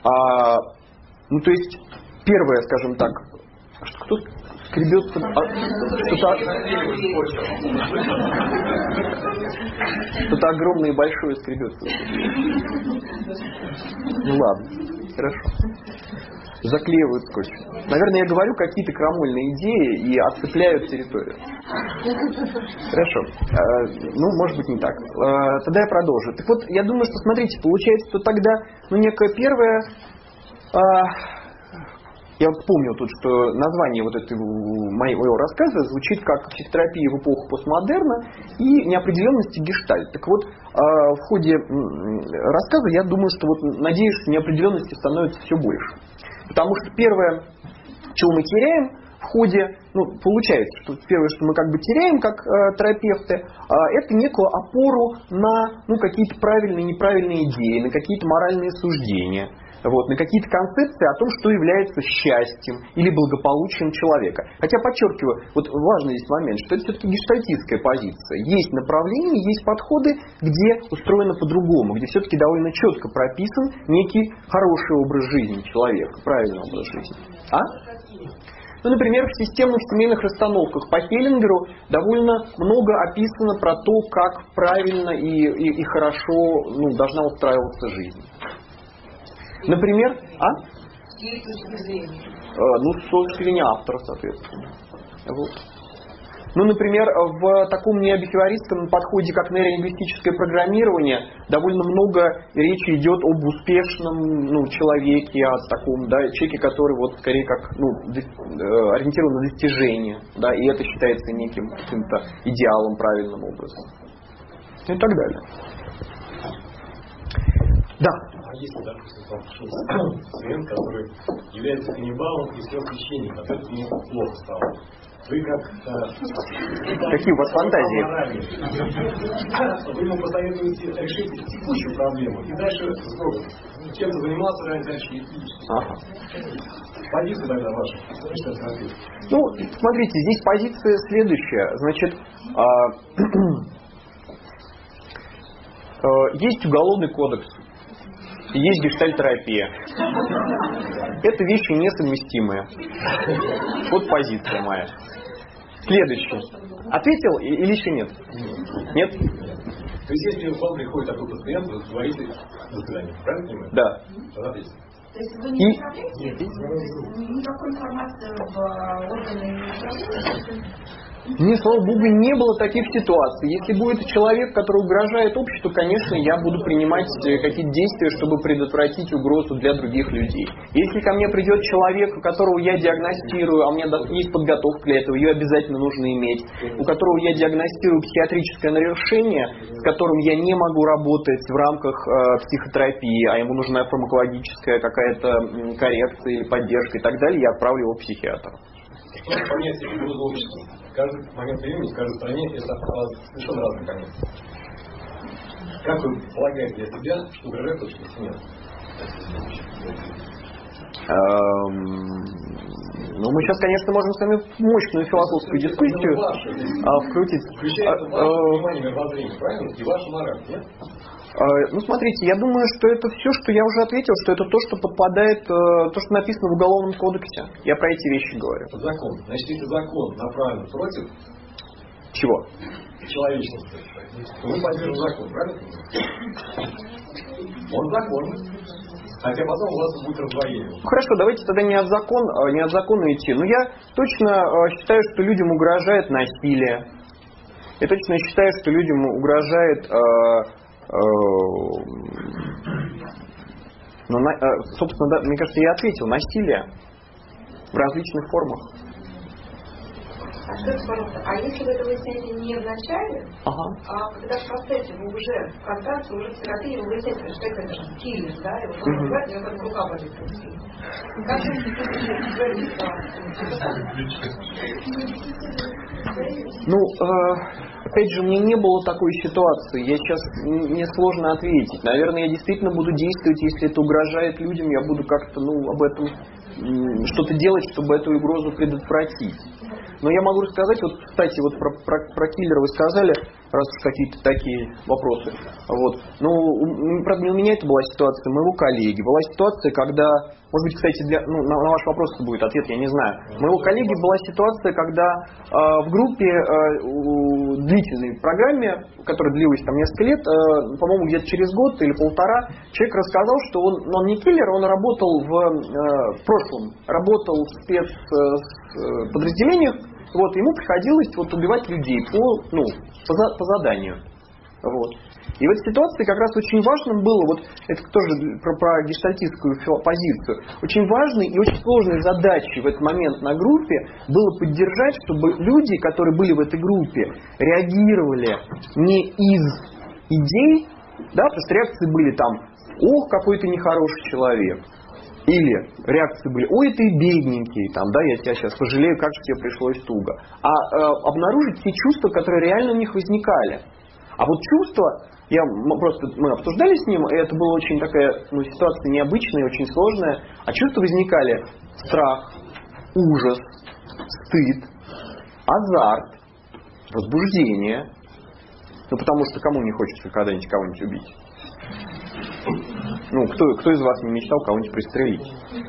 То есть, первое, скажем так, кто скребется, что-то огромное и большое скребется. Ну ладно, хорошо. Заклеивают скотч. Наверное, я говорю какие-то крамольные идеи и отцепляют территорию. Хорошо. Может быть, не так. Тогда я продолжу. Так вот, я думаю, что, смотрите, получается, что тогда, некое первое... Я помню тут, что название вот этого моего рассказа звучит как «Психотерапия в эпоху постмодерна» и «Неопределенности гештальт». Так вот, в ходе рассказа я думаю, что надеюсь, что неопределенности становится все больше. Потому что первое, чего мы теряем в ходе, получается, что первое, что мы теряем как терапевты, это некую опору на какие-то правильные и неправильные идеи, на какие-то моральные суждения, на какие-то концепции о том, что является счастьем или благополучием человека. Хотя, подчеркиваю, важный здесь момент, что это все-таки гештальтистская позиция. Есть направления, есть подходы, где устроено по-другому, где все-таки довольно четко прописан некий хороший образ жизни человека, правильный образ жизни. Например, в системных семейных расстановках по Хеллингеру довольно много описано про то, как правильно и хорошо должна устраиваться жизнь. Например, с точки зрения автора, соответственно. Например, в таком необихеваристском подходе, как нейролингвистическое программирование, довольно много речи идет об успешном человеке, о таком человеке, который скорее как ориентирован на достижение, и это считается неким каким-то идеалом, правильным образом. И так далее. Да. А если, допустим, там пришел клиент, который является каннибалом и съел священник, а это ему плохо стало. Вы Какие у вас фантазии? Вы ему посоветуете решить текущую проблему и дальше чем-то заниматься дальше. Ага. Позиция тогда ваша. Смотрите, здесь позиция следующая. Значит, есть уголовный кодекс. Есть гештальт-терапия. Это вещи несовместимые. Вот позиция моя. Следующий. Ответил или еще нет? Нет? То есть, если к вам приходит такой пациент, вы говорите «до свидания». Правильно понимаете? Да. То есть вы не управляете? Никакой информации в органы не управляете? Мне, слава богу, не было таких ситуаций. Если будет человек, который угрожает обществу, конечно, я буду принимать какие-то действия, чтобы предотвратить угрозу для других людей. Если ко мне придет человек, которого я диагностирую, а у меня есть подготовка для этого, ее обязательно нужно иметь, у которого я диагностирую психиатрическое нарушение, с которым я не могу работать в рамках психотерапии, а ему нужна фармакологическая какая-то коррекция или поддержка и так далее, я отправлю его к психиатру. Понятие угрозы обществу. Каждый момент времени в каждой стране это совершенно разный конец. Как вы полагаете для себя, что угрожает обществу? Нет. Мы сейчас, конечно, можем с вами мощную философскую дискуссию вкрутить. Включается ваше внимание мировоззрения, правильно? И ваша мораль, нет? Смотрите, я думаю, что это все, что я уже ответил, что это то, что подпадает, то, что написано в Уголовном кодексе. Я про эти вещи говорю. Закон. Значит, если закон направлен против Чего? Человечности. Вы поддерживаете закон, правильно? Он закон. Хотя потом у вас будет раздвоение. Хорошо, давайте тогда не от закона идти. Но я точно считаю, что людям угрожает насилие. Я точно считаю, что людям угрожает, собственно, да, мне кажется, я ответил, насилие в различных формах. А скажите, пожалуйста, а если вы это выясняете не в начале, а когда в процессе вы уже в контакте, уже в терапии, вы выясняете, что это же киллер, да, и вот он называет, и он рука болит. Как же опять же, мне не было такой ситуации. Мне сложно ответить. Наверное, я действительно буду действовать, если это угрожает людям, я буду как-то, об этом что-то делать, чтобы эту угрозу предотвратить. Но я могу рассказать, вот, кстати, вот про киллера вы сказали, раз уж какие-то такие вопросы. Вот. Правда, не у меня это была ситуация, моего коллеги. Была ситуация, когда, может быть, кстати, на ваш вопрос будет ответ, я не знаю. У моего коллеги была ситуация, когда в группе, длительной программе, которая длилась там несколько лет, по-моему, где-то через год или полтора, человек рассказал, что он не киллер, он работал в прошлом, работал в спецподразделениях. Вот, ему приходилось убивать людей по заданию. Вот. И в этой ситуации как раз очень важным было, это тоже про гештальтистскую позицию, очень важной и очень сложной задачей в этот момент на группе было поддержать, чтобы люди, которые были в этой группе, реагировали не из идей, да, потому что реакции были там: ох, какой ты нехороший человек. Или реакции были: ой, ты бедненький, я тебя сейчас пожалею, как же тебе пришлось туго. А обнаружить те чувства, которые реально у них возникали. А вот чувства, мы обсуждали с ним, и это была очень такая ситуация необычная, очень сложная. А чувства возникали: страх, ужас, стыд, азарт, возбуждение. Потому что кому не хочется когда-нибудь кого-нибудь убить? Кто из вас не мечтал кого-нибудь пристрелить?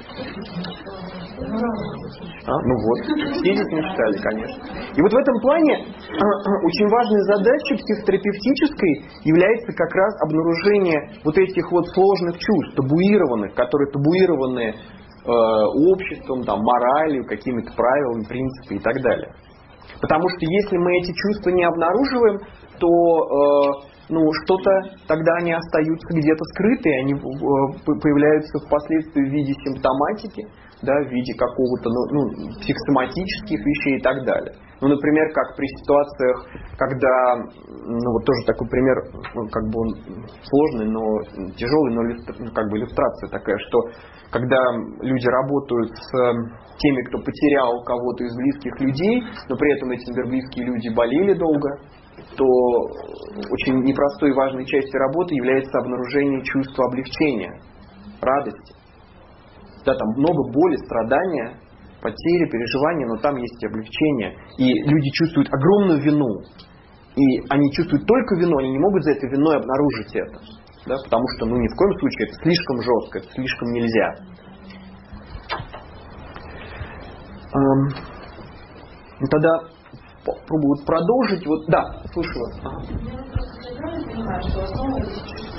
Все здесь мечтали, конечно. И вот в этом плане очень важной задачей психотерапевтической является как раз обнаружение вот этих сложных чувств, табуированных, которые табуированы обществом, моралью, какими-то правилами, принципами и так далее. Потому что если мы эти чувства не обнаруживаем, то что-то тогда они остаются где-то скрытые, они появляются впоследствии в виде симптоматики, да, в виде какого-то психосоматических вещей и так далее. Например, как при ситуациях, когда, тоже такой пример, он сложный, но тяжелый, но иллюстрация такая, что когда люди работают с теми, кто потерял кого-то из близких людей, но при этом эти, например, близкие люди болели долго, то очень непростой и важной частью работы является обнаружение чувства облегчения, радости. Да, там много боли, страдания, потери, переживания, но там есть и облегчение. И люди чувствуют огромную вину. И они чувствуют только вину, они не могут за этой виной обнаружить это. Да, потому что, ни в коем случае, это слишком жестко, это слишком нельзя. Тогда попробую продолжить. Да, слушаю вас. Я правильно понимаю, что основа этих чувств,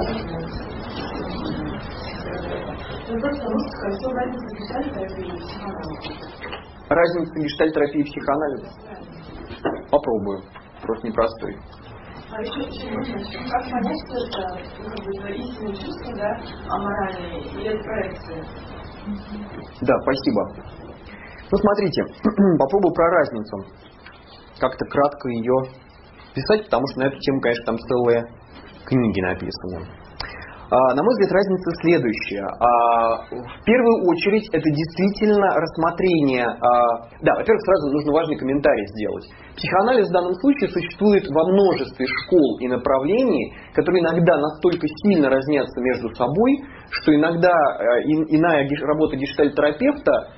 что разница гештальтерапии и психоанализа? Разница гештальтерапии и психоанализа? Попробую. Просто непростой. А еще как понять, что это истинные чувства, аморальные или это проекции? Да, спасибо. Смотрите, попробую про разницу. Как-то кратко ее писать, потому что на эту тему, конечно, там целые книги написаны. На мой взгляд, разница следующая. В первую очередь, это действительно рассмотрение... во-первых, сразу нужно важный комментарий сделать. Психоанализ в данном случае существует во множестве школ и направлений, которые иногда настолько сильно разнятся между собой, что иногда иная работа гештальтерапевта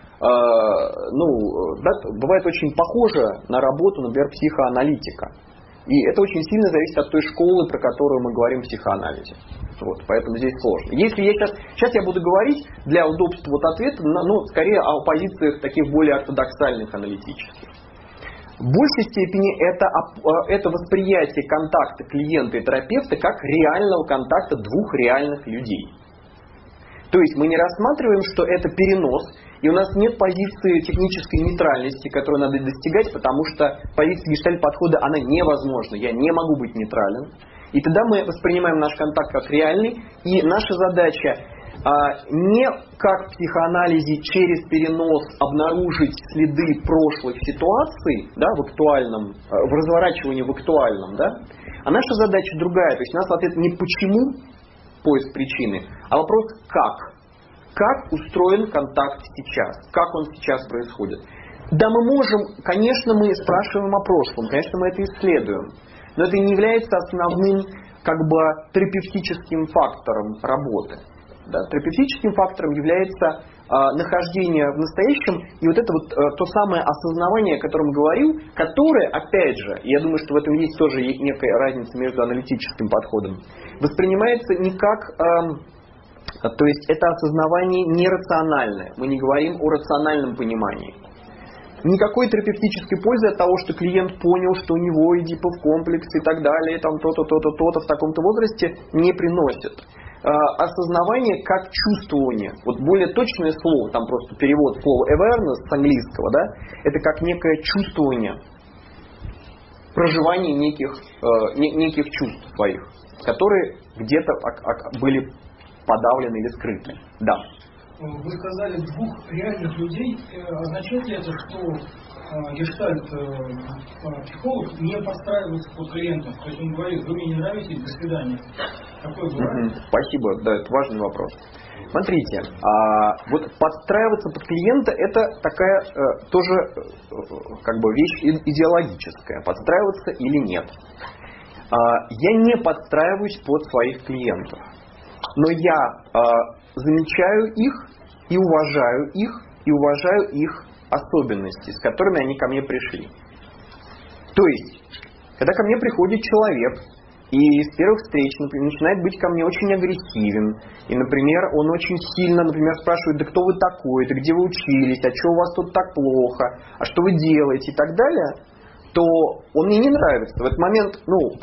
бывает очень похожа на работу, например, психоаналитика. И это очень сильно зависит от той школы, про которую мы говорим в психоанализе. Поэтому здесь сложно. Если я сейчас я буду говорить для удобства ответа, скорее о позициях таких более ортодоксальных, аналитических. В большей степени это восприятие контакта клиента и терапевта как реального контакта двух реальных людей. То есть мы не рассматриваем, что это перенос, и у нас нет позиции технической нейтральности, которую надо достигать, потому что позиция гештальт-подхода, она невозможна. Я не могу быть нейтрален. И тогда мы воспринимаем наш контакт как реальный, и наша задача не как в психоанализе через перенос обнаружить следы прошлых ситуаций, да, в разворачивании в актуальном, да, а наша задача другая. То есть у нас ответ не почему, поиск причины, а вопрос как. Как устроен контакт сейчас, как он сейчас происходит. Да, мы можем, конечно, мы спрашиваем о прошлом, конечно, мы это исследуем, но это не является основным терапевтическим фактором работы. Да, терапевтическим фактором является нахождение в настоящем и то самое осознавание, о котором говорил, которое, опять же, я думаю, что в этом есть тоже некая разница между аналитическим подходом, воспринимается не как, то есть это осознавание нерациональное, мы не говорим о рациональном понимании. Никакой терапевтической пользы от того, что клиент понял, что у него эдипов комплекс и так далее, там то-то, то-то, то-то в таком-то возрасте не приносит. Осознавание как чувствование. Более точное слово, там просто перевод слова awareness с английского, да, это как некое чувствование, проживание неких чувств своих, которые где-то были подавлены или скрыты. Да. Вы сказали двух реальных людей. Означает ли это, что гештальт-психолог не подстраивается под клиентов? То есть он говорит: вы мне не нравитесь, до свидания. Такое бывает? Спасибо, да, это важный вопрос. Смотрите, подстраиваться под клиента — это такая тоже вещь идеологическая. Подстраиваться или нет. Я не подстраиваюсь под своих клиентов. Но я замечаю их и уважаю их особенности, с которыми они ко мне пришли. То есть, когда ко мне приходит человек и с первых встреч, например, начинает быть ко мне очень агрессивен, и, например, он очень сильно, спрашивает: да кто вы такой, да где вы учились, а что у вас тут так плохо, а что вы делаете и так далее, то он мне не нравится. В этот момент,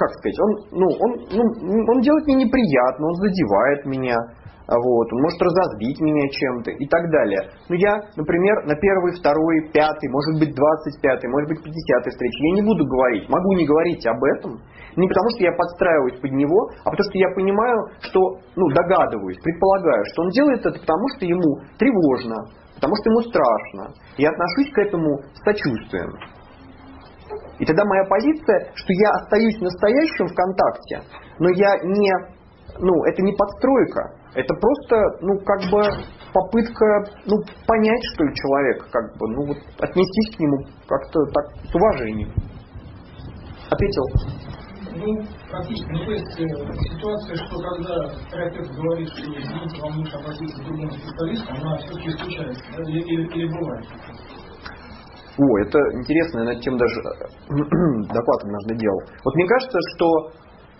он делает мне неприятно, он задевает меня, он может разозлить меня чем-то и так далее. Но я, например, на первой, второй, пятой, может быть 25-й, может быть 50-й встрече я не буду говорить, могу не говорить об этом, не потому что я подстраиваюсь под него, а потому что я понимаю, что, догадываюсь, предполагаю, что он делает это потому, что ему тревожно, потому что ему страшно. Я отношусь к этому с сочувствием. И тогда моя позиция, что я остаюсь настоящим в контакте, но я не, это не подстройка, это просто, попытка, понять, что ли, человека, отнестись к нему как-то так с уважением. Ответил? Практически. То есть ситуация, что когда терапевт говорит, что извините, вам нужно обратиться к другому специалисту, она все-таки исключается, да? Или бывает? Это интересно, я над тем даже доклад однажды делал. Мне кажется, что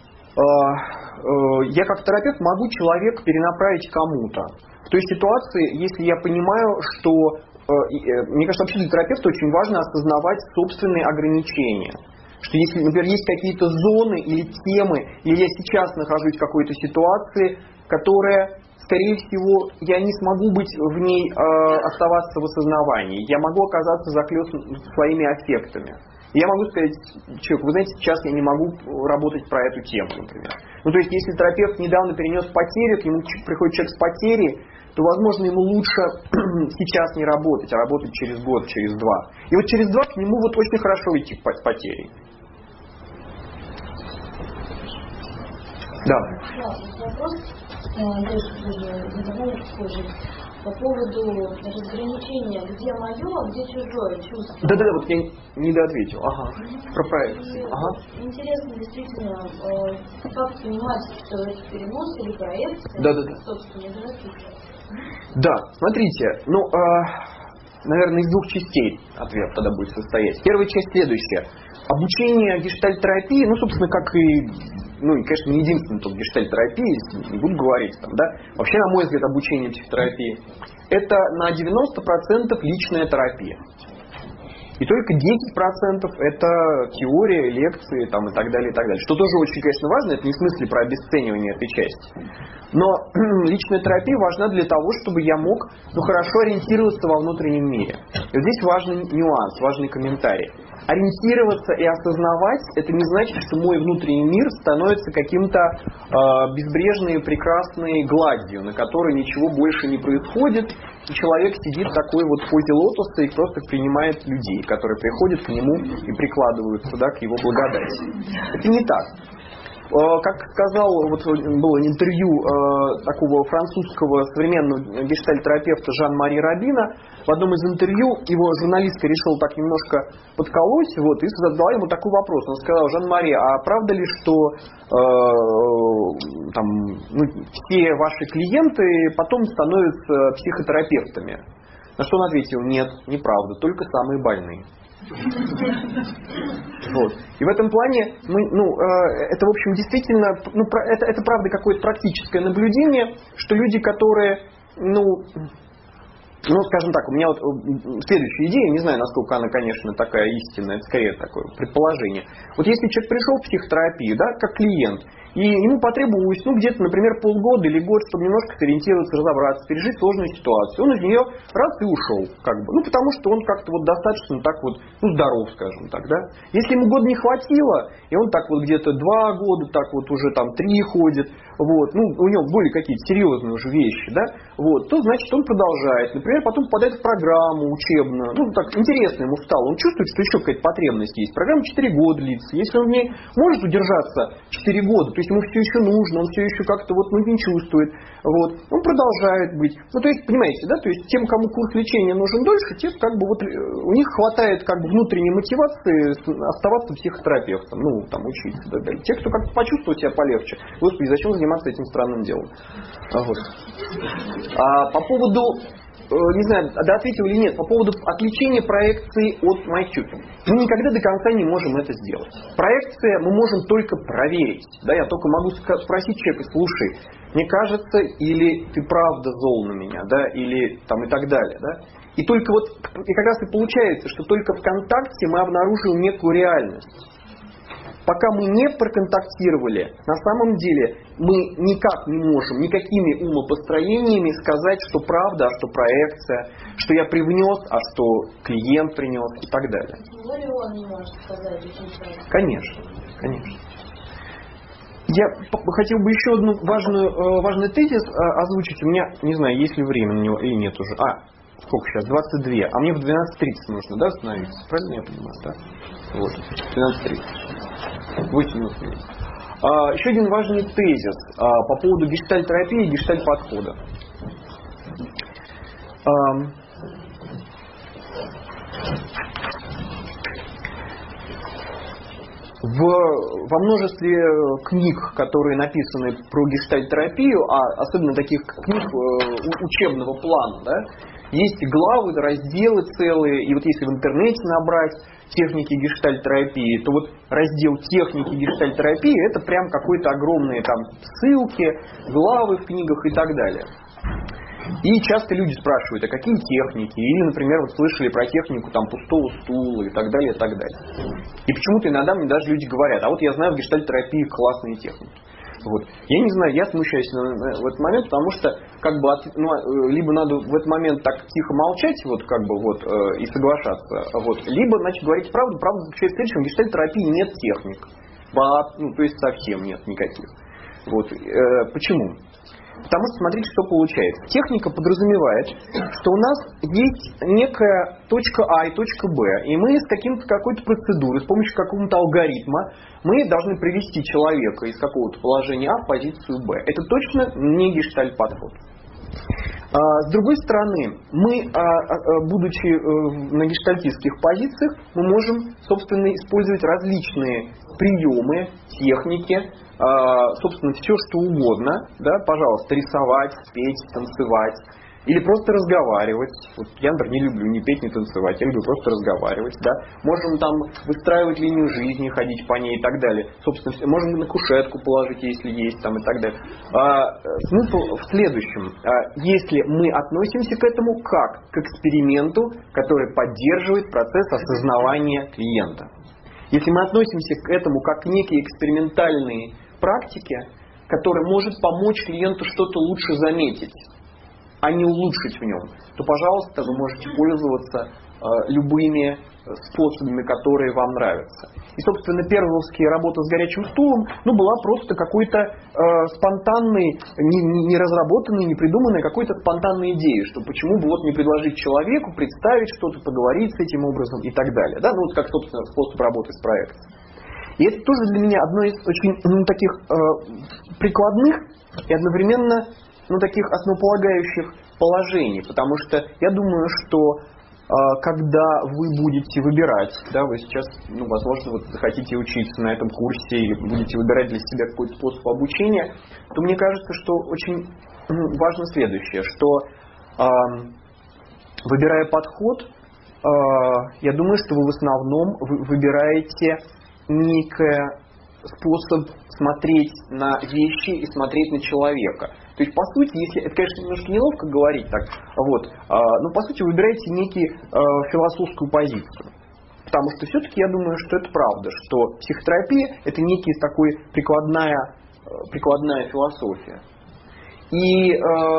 я как терапевт могу человека перенаправить кому-то. В той ситуации, если я понимаю, что... Мне кажется, вообще для терапевта очень важно осознавать собственные ограничения. Что если, например, есть какие-то зоны или темы, или я сейчас нахожусь в какой-то ситуации, которая... Скорее всего, я не смогу быть в ней оставаться в осознавании. Я могу оказаться захлестнут своими аффектами. Я могу сказать человеку: вы знаете, сейчас я не могу работать про эту тему, например. То есть, если терапевт недавно перенес потерю, к нему приходит человек с потерей, то, возможно, ему лучше сейчас не работать, а работать через год, через два. И через 2 к нему очень хорошо идти с потерей. Да. Вопрос. По поводу разграничения, где мое, а где чужое чувство. Да, я не доответил. Про проекцию. Интересно действительно, как понимать, что это перенос или проекция. Да. Собственно, записывать. Да, смотрите, наверное, из 2 частей ответ тогда будет состоять. Первая часть следующая. Обучение гештальт-терапии, собственно, как и, конечно, не единственное только гештальт-терапии, не буду говорить там, да. Вообще, на мой взгляд, обучение психотерапии — это на 90% личная терапия. И только 10% это теория, лекции там, и так далее, и так далее. Что тоже очень, конечно, важно, это не в смысле про обесценивание этой части. Но личная терапия важна для того, чтобы я мог хорошо ориентироваться во внутреннем мире. И вот здесь важный нюанс, важный комментарий. Ориентироваться и осознавать, это не значит, что мой внутренний мир становится каким-то безбрежной, прекрасной гладью, на которой ничего больше не происходит, и человек сидит такой вот в позе лотоса и просто принимает людей, которые приходят к нему и прикладываются к его благодати. Это не так. Как сказал, вот было интервью такого французского современного гештальт-терапевта Жан-Мари Рабина, в одном из интервью его журналистка решила так немножко подколоть, и задала ему такой вопрос. Он сказал: Жан-Мари, а правда ли, что все ваши клиенты потом становятся психотерапевтами? На что он ответил: нет, неправда, только самые больные. И в этом плане это, в общем, действительно, это правда какое-то практическое наблюдение, что люди, которые, скажем так, у меня вот следующая идея, не знаю, насколько она, конечно, такая истинная, это скорее такое предположение. Вот если человек пришел в психотерапию, как клиент, и ему потребовалось, где-то, например, полгода или год, чтобы немножко сориентироваться, разобраться, пережить сложную ситуацию, он из нее раз и ушел, потому что он как-то достаточно здоров, скажем так, да. Если ему года не хватило, и он так где-то 2 года, уже 3 ходит, у него были какие-то серьезные уже вещи, да, то значит он продолжает, например, потом попадает в программу учебную, интересно ему стало, он чувствует, что еще какая-то потребность есть. Программа 4 года длится, если он в ней может удержаться 4 года, то есть ему все еще нужно, он все еще как-то не чувствует, он продолжает быть. То есть, понимаете, да, то есть тем, кому курс лечения нужен дольше, те у них хватает внутренней мотивации оставаться психотерапевтом, учиться и так далее. Те, кто как-то почувствовал себя полегче, господи, зачем заниматься этим странным делом? По поводу, не знаю, ответил или нет, по поводу отличения проекции от майчупинга. Мы никогда до конца не можем это сделать. Проекция мы можем только проверить. Да, я только могу спросить человека: слушай, мне кажется, или ты правда зол на меня, да, или и так далее, да. И только и как раз и получается, что только в контакте мы обнаруживаем некую реальность. Пока мы не проконтактировали, на самом деле мы никак не можем никакими умопостроениями сказать, что правда, а что проекция, что я привнес, а что клиент принес и так далее. Он не может сказать. Конечно. Я хотел бы еще одну важный тезис озвучить. У меня, не знаю, есть ли время на него или нет уже. Сколько сейчас? 22. А мне в 12:30 нужно, да, остановиться? Правильно я понимаю, да? 12:30. 8 минут. Еще один важный тезис по поводу гештальт-терапии и гештальт-подхода. Во множестве книг, которые написаны про гештальт-терапию, особенно таких книг учебного плана, да, есть главы, разделы целые, и если в интернете набрать техники гештальт-терапии, то раздел техники гештальт-терапии это прям какой-то огромные ссылки, главы в книгах и так далее. И часто люди спрашивают, а какие техники? Или, например, слышали про технику пустого стула и так далее, и так далее. И почему-то иногда мне даже люди говорят: а я знаю в гештальт-терапии классные техники. Я не знаю, я смущаюсь в этот момент, потому что либо надо в этот момент так тихо молчать и соглашаться, либо, говорить правду. Правда заключается в том, что в гештальт-терапии нет техник. То есть совсем нет никаких. Почему? Потому что смотрите, что получается. Техника подразумевает, что у нас есть некая точка А и точка Б, и мы с какой-то процедурой, с помощью какого-то алгоритма, мы должны привести человека из какого-то положения А в позицию Б. Это точно не гештальт-подход. С другой стороны, мы, будучи на гештальтистских позициях, мы можем, собственно, использовать различные приемы, техники, собственно, все что угодно, да, пожалуйста, рисовать, петь, танцевать Или просто разговаривать. Вот я, например, не люблю ни петь, ни танцевать. Я люблю просто разговаривать. Да? Можем там выстраивать линию жизни, ходить по ней и так далее. Собственно, можем на кушетку положить, если есть, там, и так далее. Смысл в следующем. Если мы относимся к этому как к эксперименту, который поддерживает процесс осознавания клиента. Если мы относимся к этому как к некой экспериментальной практике, которая может помочь клиенту что-то лучше заметить, а не улучшить в нем, то, пожалуйста, вы можете пользоваться любыми способами, которые вам нравятся. И, собственно, первовские работы с горячим стулом, была просто какой-то спонтанной, не разработанной, не придуманной какой-то спонтанной идеей, что почему бы не предложить человеку представить что-то, поговорить с этим образом и так далее. Да? Как, собственно, способ работы с проектом. И это тоже для меня одно из очень таких прикладных и одновременно таких основополагающих положений, потому что я думаю, что когда вы будете выбирать, да, вы сейчас, возможно, захотите учиться на этом курсе или будете выбирать для себя какой-то способ обучения, то мне кажется, что очень важно следующее, что выбирая подход, я думаю, что вы в основном выбираете некий способ смотреть на вещи и смотреть на человека. То есть, по сути, если это, конечно, немножко неловко говорить так, но по сути вы выбираете некую философскую позицию. Потому что все-таки я думаю, что это правда, что психотерапия это некий такой прикладная философия. И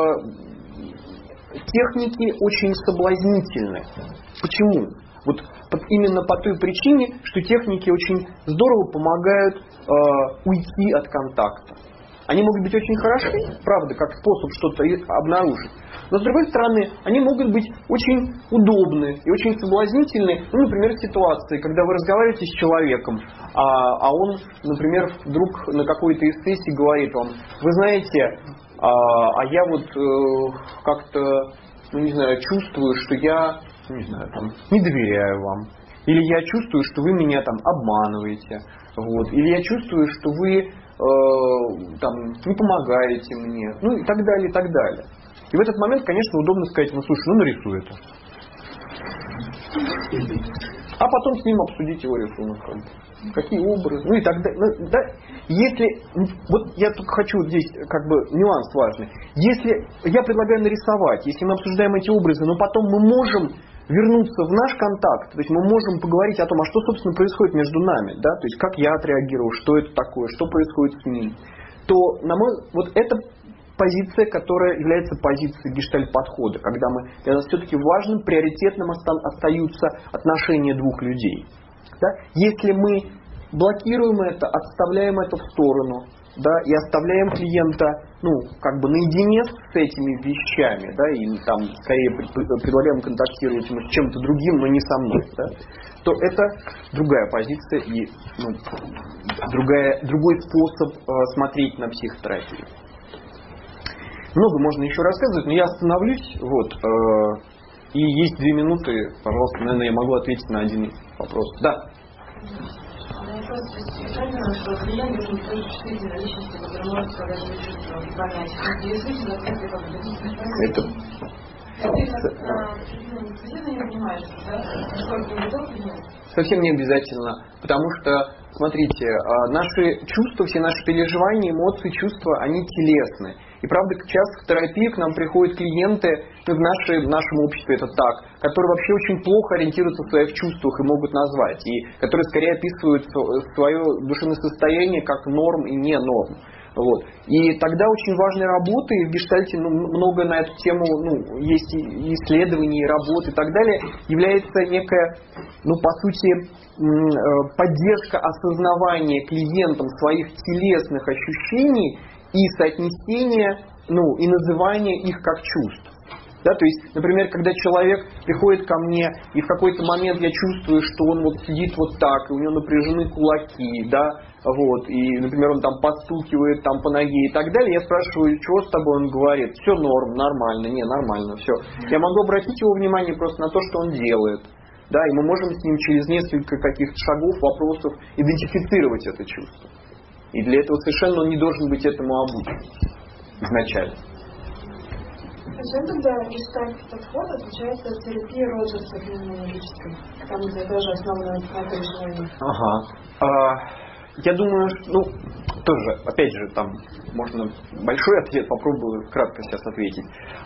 техники очень соблазнительны. Почему? Именно по той причине, что техники очень здорово помогают уйти от контакта. Они могут быть очень хороши, правда, как способ что-то обнаружить. Но, с другой стороны, они могут быть очень удобны и очень соблазнительны. Например, в ситуации, когда вы разговариваете с человеком, а он, например, вдруг на какой-то из сессий говорит вам: вы знаете, я как-то, чувствую, что я, не доверяю вам. Или я чувствую, что вы меня обманываете. Или я чувствую, что вы не помогаете мне. И так далее, и так далее. И в этот момент, конечно, удобно сказать: слушай, нарисуй это. А потом с ним обсудить его рисунок. Какие образы, и так далее. Да? Если, я только хочу здесь, нюанс важный. Если я предлагаю нарисовать, если мы обсуждаем эти образы, но потом мы можем вернуться в наш контакт, то есть мы можем поговорить о том, что, собственно, происходит между нами, да, то есть как я отреагировал, что это такое, что происходит с ним, то, на мой это позиция, которая является позицией гештальт-подхода, когда для нас все-таки важным, приоритетным остаются отношения двух людей. Да? Если мы блокируем это, отставляем это в сторону, да, и оставляем клиента наедине с этими вещами, да, и скорее предлагаем контактировать ему с чем-то другим, но не со мной, да, то это другая позиция и другой способ смотреть на психотерапию. Много можно еще рассказывать, но я остановлюсь. И есть 2 минуты, пожалуйста, наверное, я могу ответить на один вопрос. Да. Правильно, что клиент должен быть чувствительной личностью, которая может сказать свои чувства и понять. Это... Совсем не обязательно, потому что, смотрите, наши чувства, все наши переживания, эмоции, чувства, они телесны. И правда, часто в терапию к нам приходят клиенты, в нашем обществе это так, которые вообще очень плохо ориентируются в своих чувствах и могут назвать, и которые скорее описывают свое душевное состояние как норм и не норм. И тогда очень важной работы, и в гештальте много на эту тему, есть и исследований, и работы и так далее, является некая, по сути, поддержка осознавания клиентом своих телесных ощущений и соотнесение, и называние их как чувств. Да, то есть, например, когда человек приходит ко мне, и в какой-то момент я чувствую, что он сидит так, и у него напряжены кулаки, да, и, например, он подстукивает по ноге и так далее, я спрашиваю, что с тобой, он говорит: все норм, нормально, нормально, все. Я могу обратить его внимание просто на то, что он делает. Да, и мы можем с ним через несколько каких-то шагов, вопросов идентифицировать это чувство. И для этого совершенно он не должен быть этому обучен изначально. А чем тогда гештальт-подход отличается от терапии Роджерса феноменологической? Там, где тоже основное переживание. Ага. Я думаю, тоже, опять же, там можно большой ответ, попробую кратко сейчас ответить.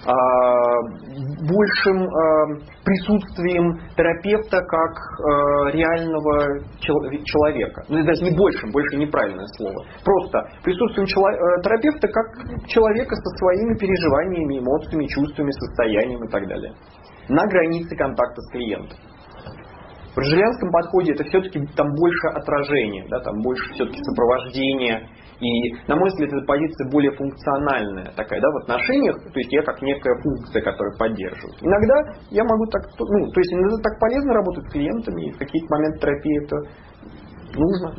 Большим присутствием терапевта как реального человека. Ну, даже не большим, больше неправильное слово. Просто присутствием терапевта как человека со своими переживаниями, эмоциями, чувствами, состоянием и так далее. На границе контакта с клиентом. В бразильянском подходе это все-таки там больше отражение, да, там больше все-таки сопровождение. И, на мой взгляд, эта позиция более функциональная такая, да, в отношениях, то есть я как некая функция, которая поддерживает. Иногда я могу так, то есть иногда так полезно работать с клиентами, и в какие-то моменты терапии это нужно.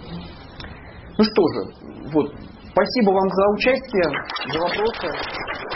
Ну что же, вот, спасибо вам за участие, за вопросы.